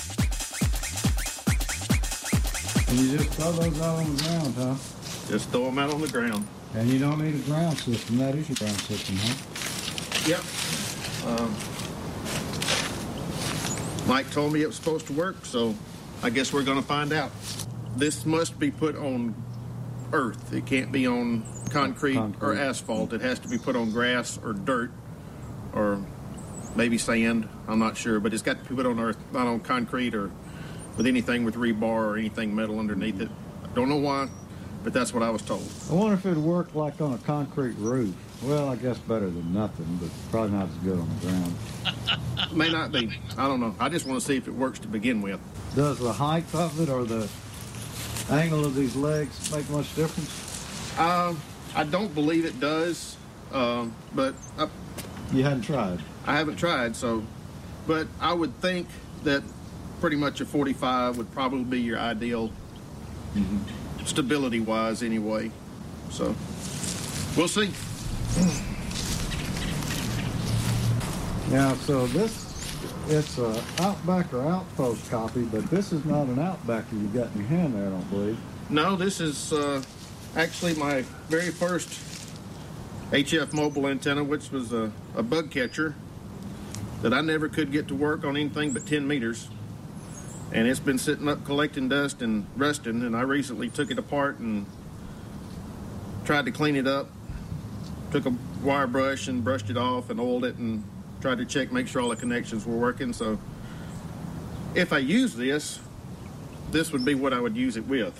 And you just throw those out on the ground, huh? Just throw them out on the ground. And you don't need a ground system. That is your ground system, huh? Yep. Um, Mike told me it was supposed to work, so I guess we're going to find out. This must be put on earth. It can't be on concrete, concrete or asphalt. It has to be put on grass or dirt or maybe sand. I'm not sure, but it's got to be put on earth, not on concrete or with anything with rebar or anything metal underneath it. I don't know why, but that's what I was told. I wonder if it'd work like on a concrete roof. Well, I guess better than nothing, but probably not as good on the ground. May not be. I don't know. I just want to see if it works to begin with. Does the height of it or the angle of these legs make much difference? Um, I don't believe it does, um, but... I, you hadn't tried? I haven't tried, so... But I would think that pretty much a forty-five would probably be your ideal, mm-hmm. stability-wise anyway. So, we'll see. Now, so this, it's a Outbacker Outpost copy, but this is not an Outbacker you got in your hand there, I don't believe. No, this is uh, actually my very first H F mobile antenna, which was a, a bug catcher that I never could get to work on anything but ten meters. And it's been sitting up collecting dust and rusting, and I recently took it apart and tried to clean it up. Took a wire brush and brushed it off and oiled it and tried to check, make sure all the connections were working. So if I use this, this would be what I would use it with.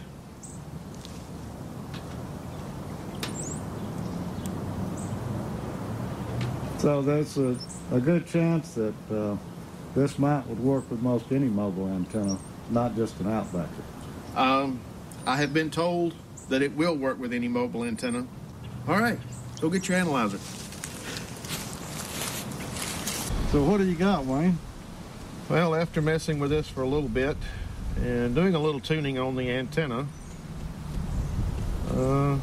So there's a, a good chance that uh, this mount would work with most any mobile antenna, not just an Outbacker. Um, I have been told that it will work with any mobile antenna. All right, go get your analyzer. So what do you got, Wayne? Well, after messing with this for a little bit and doing a little tuning on the antenna, uh,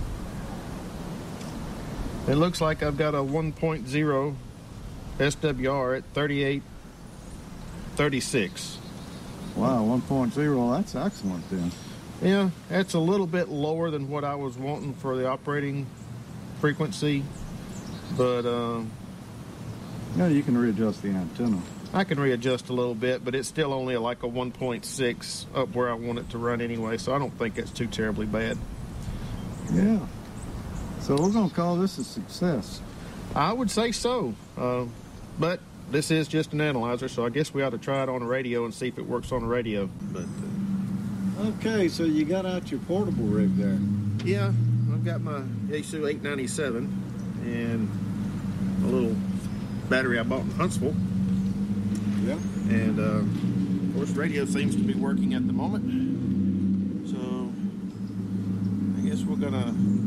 it looks like I've got a one point oh S W R at thirty-eight thirty-six. Wow, one point oh, that's excellent then. Yeah, that's a little bit lower than what I was wanting for the operating frequency, but uh, yeah, you can readjust the antenna. I can readjust a little bit, but it's still only like a one point six up where I want it to run anyway, so I don't think it's too terribly bad. Yeah. So we're going to call this a success. I would say so, uh, but this is just an analyzer, so I guess we ought to try it on the radio and see if it works on the radio. But uh, okay, so you got out your portable rig there. Yeah, I've got my Yaesu eight ninety-seven and a little battery I bought in Huntsville. Yeah. And, uh, of course, radio seems to be working at the moment. So I guess we're going to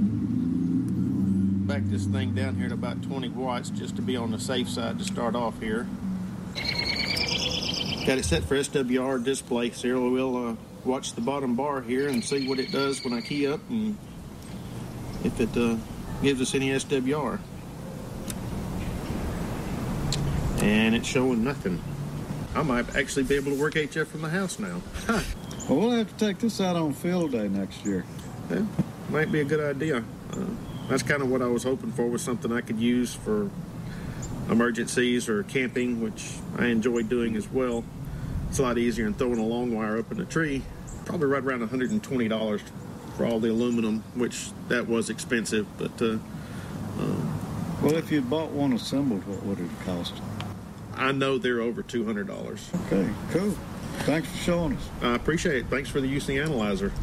back this thing down here to about twenty watts just to be on the safe side to start off here. Got it set for S W R display, so we'll uh, watch the bottom bar here and see what it does when I key up and if it uh, gives us any S W R. And it's showing nothing. I might actually be able to work H F from the house now. Well, we'll have to take this out on field day next year. Yeah, might be a good idea. Uh, that's kind of what I was hoping for, was something I could use for emergencies or camping, which I enjoy doing as well. It's a lot easier than throwing a long wire up in a tree. Probably right around one hundred twenty dollars for all the aluminum, which that was expensive. But uh, uh, well, if you bought one assembled, what would it cost? I know they're over two hundred dollars. Okay, cool. Thanks for showing us. I appreciate it. Thanks for the use of the analyzer.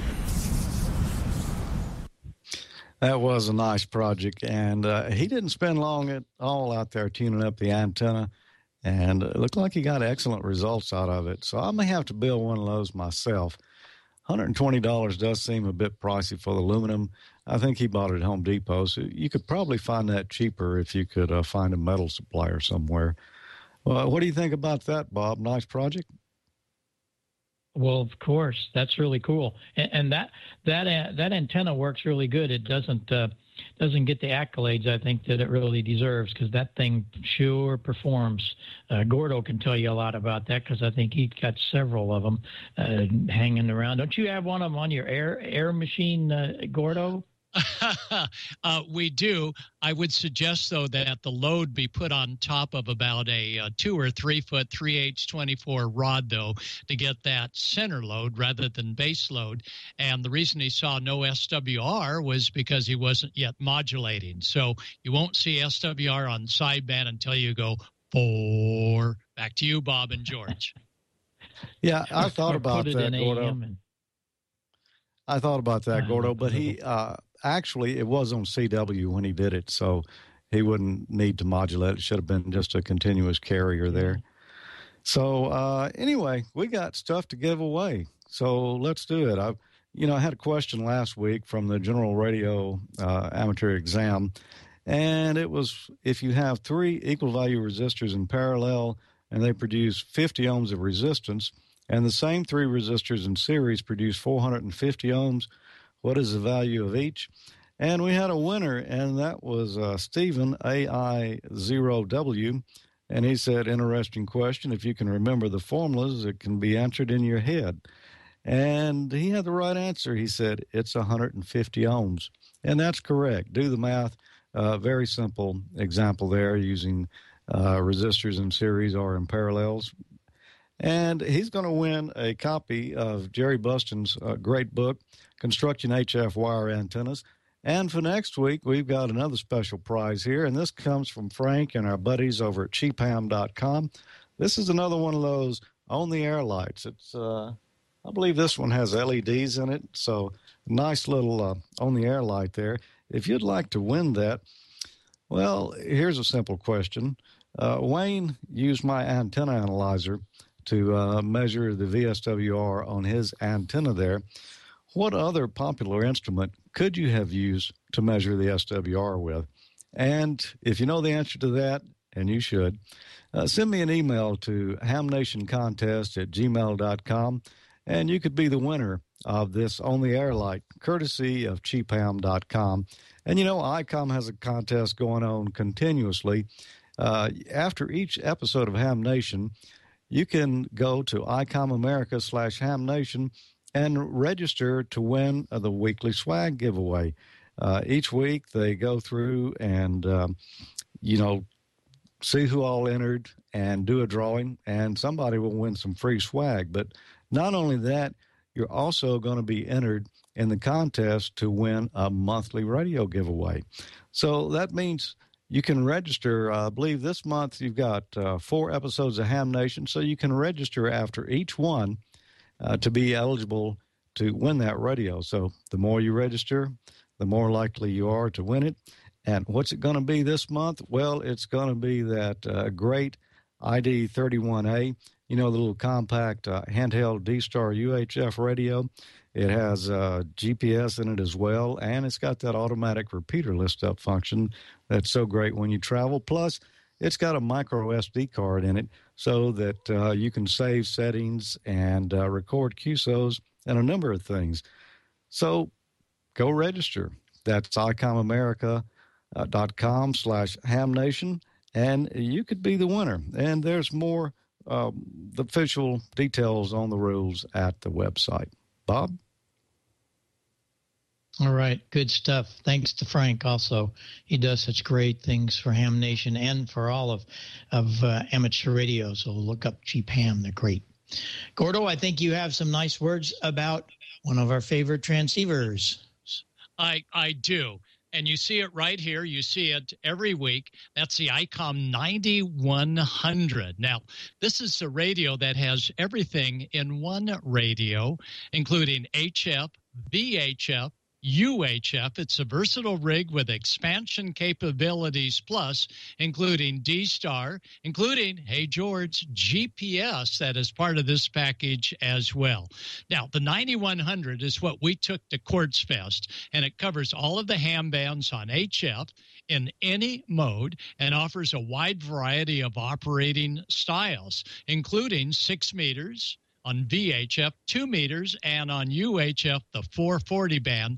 That was a nice project, and uh, he didn't spend long at all out there tuning up the antenna, and it looked like he got excellent results out of it. So I may have to build one of those myself. one hundred twenty dollars does seem a bit pricey for the aluminum. I think he bought it at Home Depot, so you could probably find that cheaper if you could uh, find a metal supplier somewhere. Well, what do you think about that, Bob? Nice project? Well, of course, that's really cool, and, and that that uh, that antenna works really good. It doesn't uh, doesn't get the accolades I think that it really deserves, because that thing sure performs. Uh, Gordo can tell you a lot about that, because I think he's got several of them uh, hanging around. Don't you have one of them on your air air machine, uh, Gordo? uh, we do. I would suggest, though, that the load be put on top of about a, a two or three foot three H twenty-four rod, though, to get that center load rather than base load. And the reason he saw no S W R was because he wasn't yet modulating. So you won't see S W R on sideband until you go four. Back to you, Bob and George. Yeah, I thought about that, Gordo. And... I thought about that, Gordo, but he uh, actually, it was on C W when he did it, so he wouldn't need to modulate. It should have been just a continuous carrier there. So uh, anyway, we got stuff to give away, so let's do it. I, you know, I had a question last week from the General Radio uh, Amateur Exam, and it was if you have three equal value resistors in parallel and they produce fifty ohms of resistance, and the same three resistors in series produce four hundred fifty ohms, what is the value of each? And we had a winner, and that was uh, Stephen, A I zero W, and he said, interesting question. If you can remember the formulas, it can be answered in your head. And he had the right answer. He said it's one hundred fifty ohms. And that's correct. Do the math. Uh, very simple example there using uh, resistors in series or in parallels. And he's going to win a copy of Jerry Buston's uh, great book, Constructing H F Wire Antennas. And for next week, we've got another special prize here, and this comes from Frank and our buddies over at cheap ham dot com. This is another one of those on-the-air lights. It's, uh, I believe this one has L E Ds in it, so nice little uh, on-the-air light there. If you'd like to win that, well, here's a simple question. Uh, Wayne used my antenna analyzer to uh, measure the V S W R on his antenna there. What other popular instrument could you have used to measure the S W R with? And if you know the answer to that, and you should, uh, send me an email to hamnationcontest at gmail dot com, and you could be the winner of this on-the-air light, courtesy of cheap ham dot com. And, you know, I COM has a contest going on continuously. Uh, after each episode of Ham Nation, you can go to ICOM America slash Ham Nation and register to win uh, the weekly swag giveaway. Uh, each week they go through and, um, you know, see who all entered and do a drawing, and somebody will win some free swag. But not only that, you're also going to be entered in the contest to win a monthly radio giveaway. So that means you can register. uh, I believe this month you've got uh, four episodes of Ham Nation, so you can register after each one uh, to be eligible to win that radio. So the more you register, the more likely you are to win it. And what's it going to be this month? Well, it's going to be that uh, great I D thirty-one A, you know, the little compact uh, handheld D-Star U H F radio. It has uh, G P S in it as well, and it's got that automatic repeater list-up function that's so great when you travel. Plus, it's got a micro S D card in it so that uh, you can save settings and uh, record Q S Os and a number of things. So go register. That's ICOM America dot com slash Ham Nation, and you could be the winner. And there's more uh, the official details on the rules at the website. Bob? All right, good stuff. Thanks to Frank also. He does such great things for Ham Nation and for all of, of uh, amateur radio, so look up Cheap Ham. They're great. Gordo, I think you have some nice words about one of our favorite transceivers. I I do. And you see it right here. You see it every week. That's the ICOM ninety-one hundred. Now, this is a radio that has everything in one radio, including H F, V H F, U H F. It's a versatile rig with expansion capabilities plus, including D-Star, including, hey, George, G P S that is part of this package as well. Now, the ninety-one hundred is what we took to Quartz Fest, and it covers all of the ham bands on H F in any mode and offers a wide variety of operating styles, including six meters, on V H F, two meters, and on U H F, the four forty band,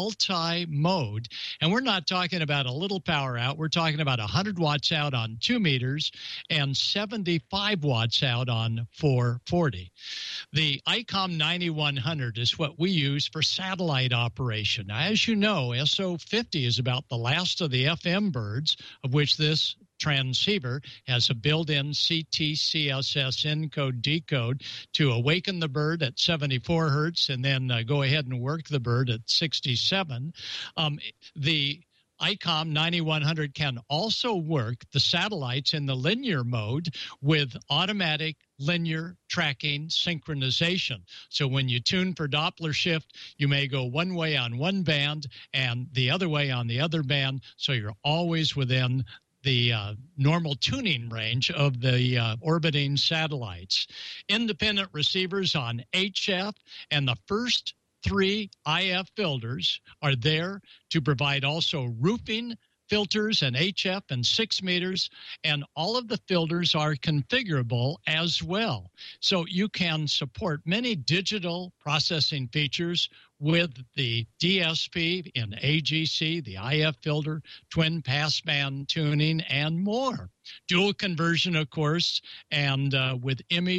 multi-mode. And we're not talking about a little power out. We're talking about one hundred watts out on two meters and seventy-five watts out on four forty. The ICOM ninety-one hundred is what we use for satellite operation. Now, as you know, S O fifty is about the last of the F M birds, of which this transceiver has a built-in C T C S S encode decode to awaken the bird at seventy-four hertz and then uh, go ahead and work the bird at sixty-seven. Um, the ICOM ninety-one hundred can also work the satellites in the linear mode with automatic linear tracking synchronization. So when you tune for Doppler shift, you may go one way on one band and the other way on the other band, so you're always within the uh, normal tuning range of the uh, orbiting satellites. Independent receivers on H F and the first three I F filters are there to provide also roofing filters and H F and six meters, and all of the filters are configurable as well. So you can support many digital processing features with the D S P in A G C, the I F filter, twin passband tuning, and more. Dual conversion, of course, and uh, with image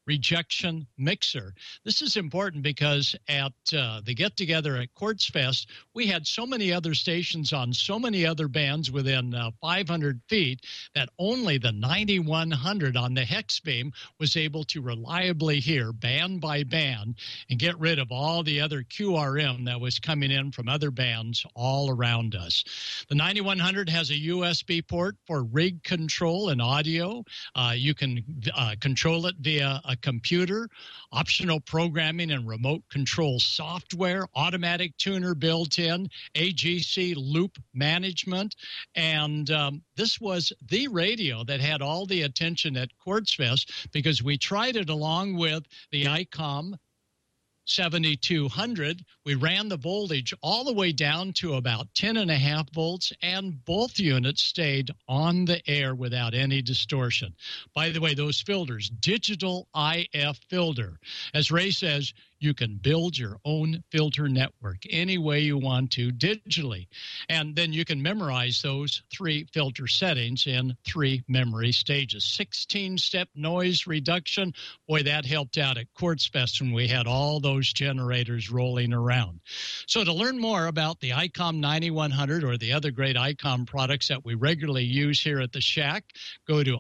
rejection mixer. This is important because at uh, the get-together at Quartz Fest, we had so many other stations on so many other bands within uh, five hundred feet that only the ninety-one hundred on the hex beam was able to reliably hear band by band and get rid of all the other Q R M that was coming in from other bands all around us. The ninety-one hundred has a U S B port for rig control and audio. Uh, you can uh, control it via a computer, optional programming and remote control software, automatic tuner built in, A G C loop management, and um, this was the radio that had all the attention at Quartz Fest because we tried it along with the ICOM seventy-two hundred. We ran the voltage all the way down to about ten and a half volts, and both units stayed on the air without any distortion. By the way, those filters, digital I F filter. As Ray says, you can build your own filter network any way you want to digitally. And then you can memorize those three filter settings in three memory stages. sixteen-step noise reduction. Boy, that helped out at Quartz Fest when we had all those generators rolling around. So to learn more about the ICOM ninety-one hundred or the other great ICOM products that we regularly use here at the Shack, go to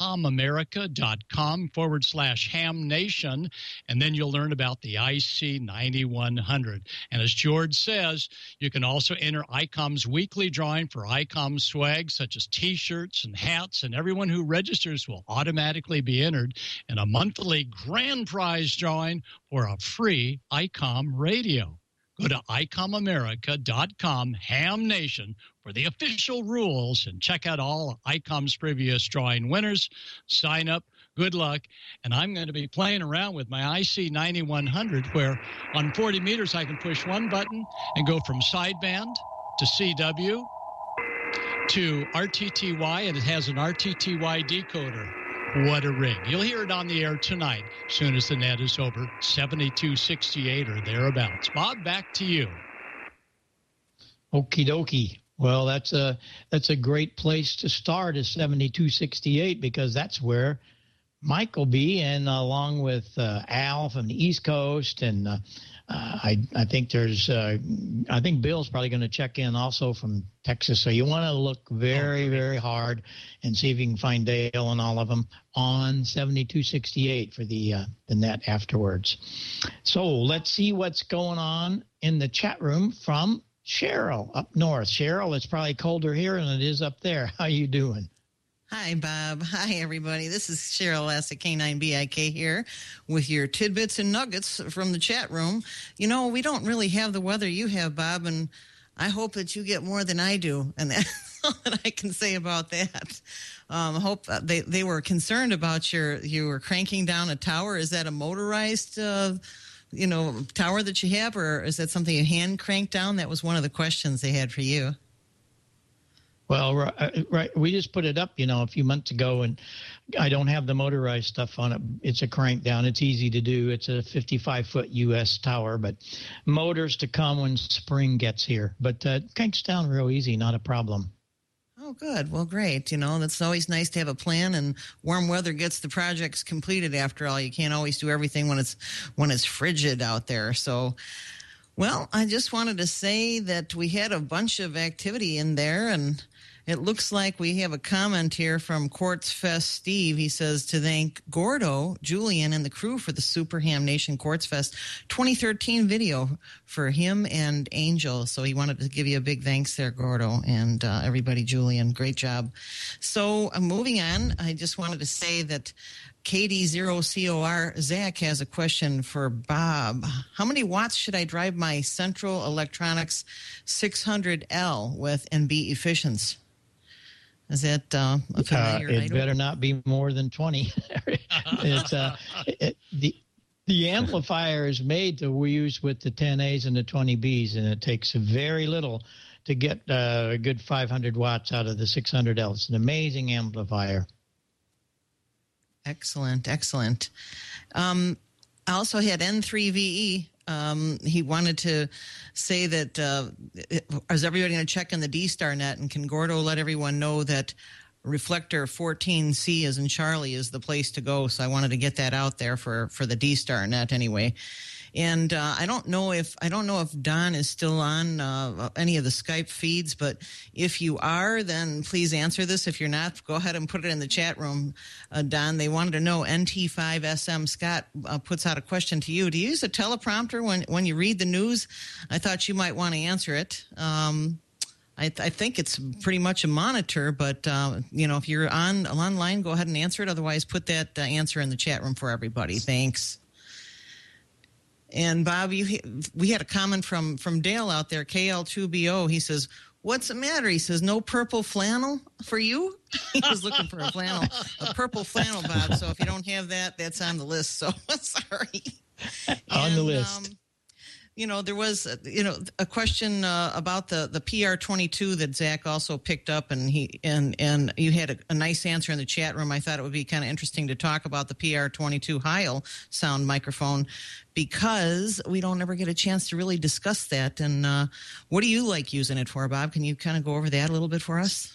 icomamerica.com forward slash ham nation, and then you'll learn about the I C ninety-one hundred. And as George says, you can also enter ICOM's weekly drawing for ICOM swag, such as T-shirts and hats, and everyone who registers will automatically be entered in a monthly grand prize drawing for a free ICOM radio. Go to icomamerica.com, Ham Nation, for the official rules and check out all ICOM's previous drawing winners. Sign up. Good luck. And I'm going to be playing around with my I C ninety-one hundred, where on forty meters I can push one button and go from sideband to C W to R T T Y, and it has an R T T Y decoder. What a rig. You'll hear it on the air tonight as soon as the net is over seventy-two sixty-eight or thereabouts. Bob, back to you. Okie dokie. Well, that's a, that's a great place to start is seventy-two sixty-eight because that's where Mike will be, and uh, along with uh, Al from the East Coast, and uh, uh, I I think there's uh, I think Bill's probably going to check in also from Texas. So you want to look very very hard and see if you can find Dale and all of them on seventy-two sixty-eight for the uh, the net afterwards. So let's see what's going on in the chat room from Cheryl up north. Cheryl, it's probably colder here than it is up there. How you doing? Hi, Bob. Hi, everybody. This is Cheryl S at K nine B I K here with your tidbits and nuggets from the chat room. You know, we don't really have the weather you have, Bob, and I hope that you get more than I do, and that's all that I can say about that. Um, I hope they, they were concerned about your, you were cranking down a tower. Is that a motorized, uh, you know, tower that you have, or is that something you hand crank down? That was one of the questions they had for you. Well, right, right. We just put it up, you know, a few months ago, and I don't have the motorized stuff on it. It's a crank down. It's easy to do. It's a fifty-five foot U S tower, but motors to come when spring gets here. But uh, it cranks down real easy, not a problem. Oh, good. Well, great. You know, that's always nice to have a plan, and warm weather gets the projects completed. After all, you can't always do everything when it's when it's frigid out there. So, well, I just wanted to say that we had a bunch of activity in there, and it looks like we have a comment here from Quartz Fest Steve. He says to thank Gordo, Julian, and the crew for the Super Ham Nation Quartz Fest twenty thirteen video for him and Angel. So he wanted to give you a big thanks there, Gordo, and uh, everybody, Julian. Great job. So uh, moving on, I just wanted to say that K D zero C O R Zach has a question for Bob. How many watts should I drive my Central Electronics six hundred L with and be efficient? Is that uh, a familiar uh, It item? better not be more than twenty. it's uh, it, the the amplifier is made to use with the ten A's and the twenty B's, and it takes very little to get uh, a good five hundred watts out of the six hundred L. It's an amazing amplifier. Excellent, excellent. Um, I also had N three V E. Um, he wanted to say that, uh, is everybody going to check in the D-Star net, and can Gordo let everyone know that Reflector fourteen C as in Charlie is the place to go. So I wanted to get that out there for, for the D-Star net anyway. And uh, I don't know if I don't know if Don is still on uh, any of the Skype feeds, but if you are, then please answer this. If you're not, go ahead and put it in the chat room, uh, Don. They wanted to know, N T five S M Scott uh, puts out a question to you. Do you use a teleprompter when, when you read the news? I thought you might want to answer it. Um, I, th- I think it's pretty much a monitor, but, uh, you know, if you're on online, go ahead and answer it. Otherwise, put that uh, answer in the chat room for everybody. Thanks. And Bob, you, we had a comment from, from Dale out there, K L two B O. He says, what's the matter? He says, no purple flannel for you? He was looking for a flannel, a purple flannel, Bob. So if you don't have that, that's on the list. So sorry. On and, the list. Um, you know, there was, you know, a question uh, about the, the P R twenty-two that Zach also picked up, and he and and you had a, a nice answer in the chat room. I thought it would be kind of interesting to talk about the P R twenty-two Heil sound microphone, because we don't ever get a chance to really discuss that. And uh, what do you like using it for, Bob? Can you kind of go over that a little bit for us?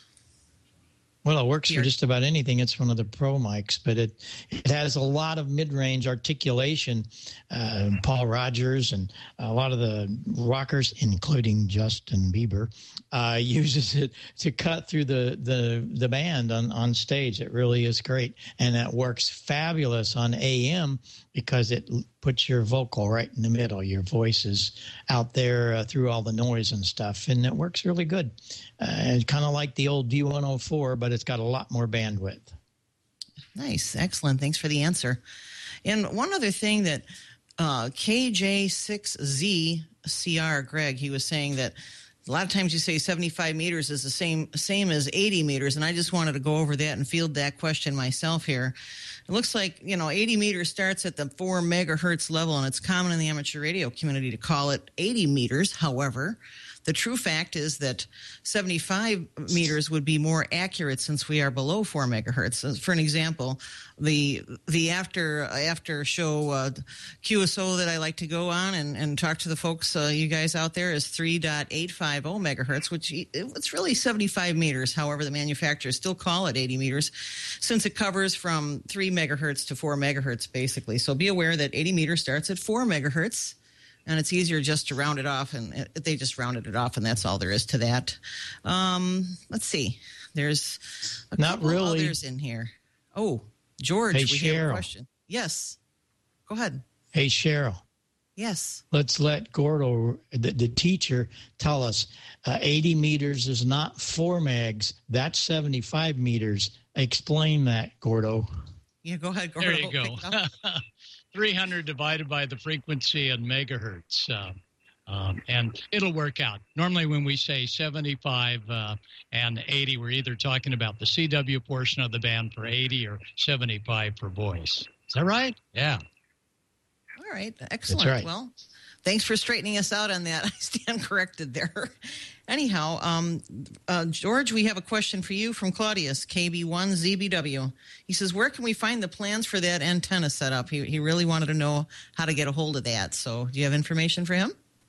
Well, it works for just about anything. It's one of the pro mics, but it it has a lot of mid-range articulation. Uh, Paul Rogers and a lot of the rockers, including Justin Bieber, uh, uses it to cut through the, the, the band on, on stage. It really is great. And that works fabulous on A M because it puts your vocal right in the middle. Your voice is out there uh, through all the noise and stuff, and it works really good. Uh, kind of like the old D one oh four, but it's got a lot more bandwidth. Nice. Excellent. Thanks for the answer. And one other thing that uh, K J six Z C R, Greg, he was saying that a lot of times you say seventy-five meters is the same same as eighty meters, and I just wanted to go over that and field that question myself here. It looks like, you know, eighty meters starts at the four megahertz level, and it's common in the amateur radio community to call it eighty meters. However, the true fact is that seventy-five meters would be more accurate since we are below four megahertz. For an example, the the after after show uh, Q S O that I like to go on and, and talk to the folks, uh, you guys out there, is three point eight five zero megahertz, which it's really seventy-five meters. However, the manufacturers still call it eighty meters since it covers from three megahertz to four megahertz, basically. So be aware that eighty meters starts at four megahertz. And it's easier just to round it off, and it, they just rounded it off, and that's all there is to that. Um, let's see. There's a Not couple really. others in here. Oh, George, Hey, we Cheryl. have a question. Yes. Go ahead. Hey, Cheryl, Yes. let's let Gordo, the, the teacher, tell us uh, eighty meters is not four megs. That's seventy-five meters. Explain that, Gordo. Yeah, go ahead, Gordo. There you go. Pick up. three hundred divided by the frequency in megahertz. Um, um, and it'll work out. Normally when we say seventy-five uh, and eighty, we're either talking about the C W portion of the band for eighty or seventy-five for voice. Is that right? Yeah. All right. Excellent. right. Well, thanks for straightening us out on that. I stand corrected there. Anyhow, um, uh, George, we have a question for you from Claudius, K B one Z B W. He says, where can we find the plans for that antenna setup? He, he really wanted to know how to get a hold of that. So do you have information for him?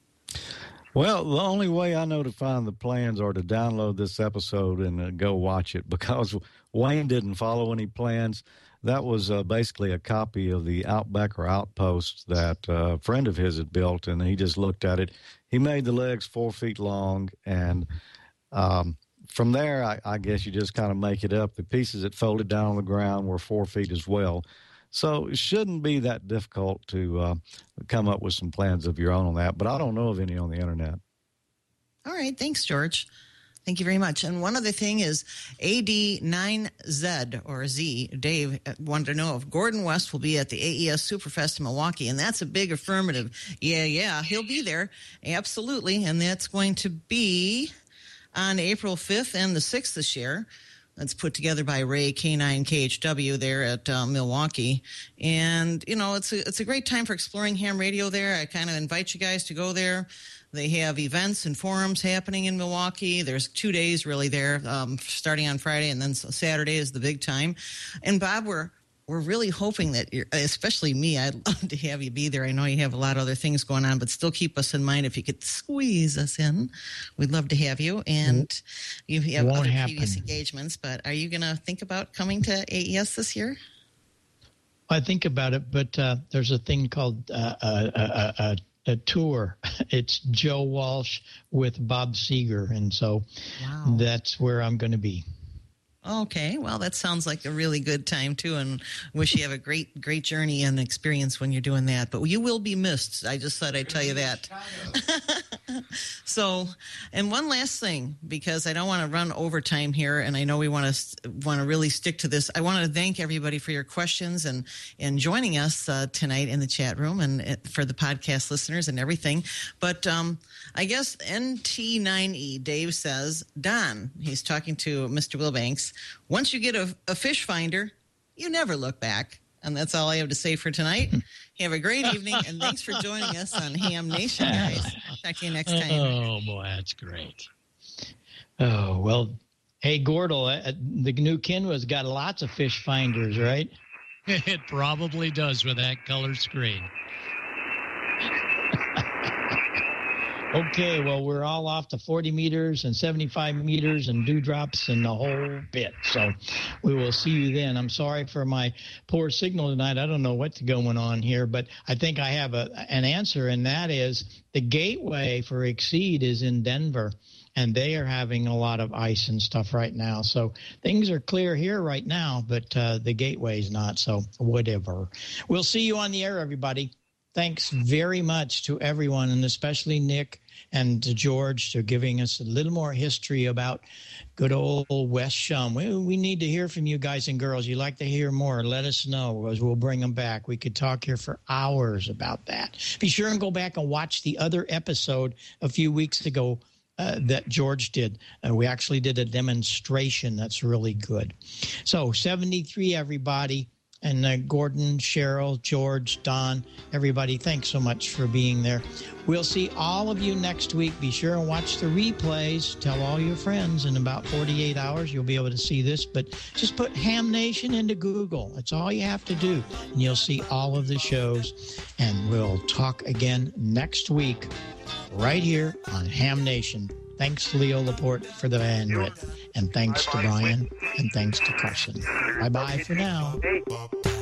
Well, the only way I know to find the plans are to download this episode and uh, go watch it, because Wayne didn't follow any plans. That was uh, basically a copy of the Outbacker Outpost that uh, a friend of his had built, and he just looked at it. He made the legs four feet long, and um, from there, I, I guess you just kind of make it up. The pieces that folded down on the ground were four feet as well. So it shouldn't be that difficult to uh, come up with some plans of your own on that, but I don't know of any on the internet. All right. Thanks, George. Thank you very much. And one other thing is A D nine Z or Z, Dave wanted to know if Gordon West will be at the A E S Superfest in Milwaukee, and that's a big affirmative. Yeah, yeah, he'll be there. Absolutely. And that's going to be on April fifth and the sixth this year. That's put together by Ray K nine K H W there at uh, Milwaukee. And, you know, it's a, it's a great time for exploring ham radio there. I kind of invite you guys to go there. They have events and forums happening in Milwaukee. There's two days really there, um, starting on Friday, and then Saturday is the big time. And Bob, we're we're really hoping that you're, especially me, I'd love to have you be there. I know you have a lot of other things going on, but still keep us in mind. If you could squeeze us in, we'd love to have you. And you have Won't other happen. previous engagements, but are you going to think about coming to A E S this year? I think about it, but uh, there's a thing called uh, a, a, a, a tour. It's Joe Walsh with Bob Seger, and so Wow. that's where I'm going to be. Okay, well, that sounds like a really good time, too, and wish you have a great, great journey and experience when you're doing that. But you will be missed. I just thought I'd tell you that. So, and one last thing, because I don't want to run overtime here, and I know we want to want to really stick to this. I want to thank everybody for your questions and, and joining us uh, tonight in the chat room, and uh, for the podcast listeners and everything. But um, I guess N T nine E, Dave says, Don, he's talking to Mister Wilbanks, once you get a, a fish finder, you never look back. And that's all I have to say for tonight. Have a great evening, and thanks for joining us on Ham Nation, guys. Talk to you next time. Oh, boy, that's great. Oh, well, hey, Gordle, uh, the new Kenwa's got lots of fish finders, right? It probably does with that color screen. Okay, well, we're all off to forty meters and seventy-five meters and dewdrops and the whole bit. So we will see you then. I'm sorry for my poor signal tonight. I don't know what's going on here, but I think I have a, an answer, and that is the gateway for Exceed is in Denver, and they are having a lot of ice and stuff right now. So things are clear here right now, but uh, the gateway's not, so whatever. We'll see you on the air, everybody. Thanks very much to everyone, and especially Nick and to George for giving us a little more history about good old West Shum. We, we need to hear from you guys and girls. You'd like to hear more, let us know, because we'll bring them back. We could talk here for hours about that. Be sure and go back and watch the other episode a few weeks ago uh, that George did. Uh, we actually did a demonstration that's really good. So seventy-three, everybody. And uh, Gordon, Cheryl, George, Don, everybody, thanks so much for being there. We'll see all of you next week. Be sure and watch the replays. Tell all your friends. In about forty-eight hours, you'll be able to see this. But just put Ham Nation into Google. That's all you have to do. And you'll see all of the shows. And we'll talk again next week right here on Ham Nation. Thanks to Leo Laporte for the bandwidth. And thanks to Brian. And thanks to Carson. Bye-bye for now.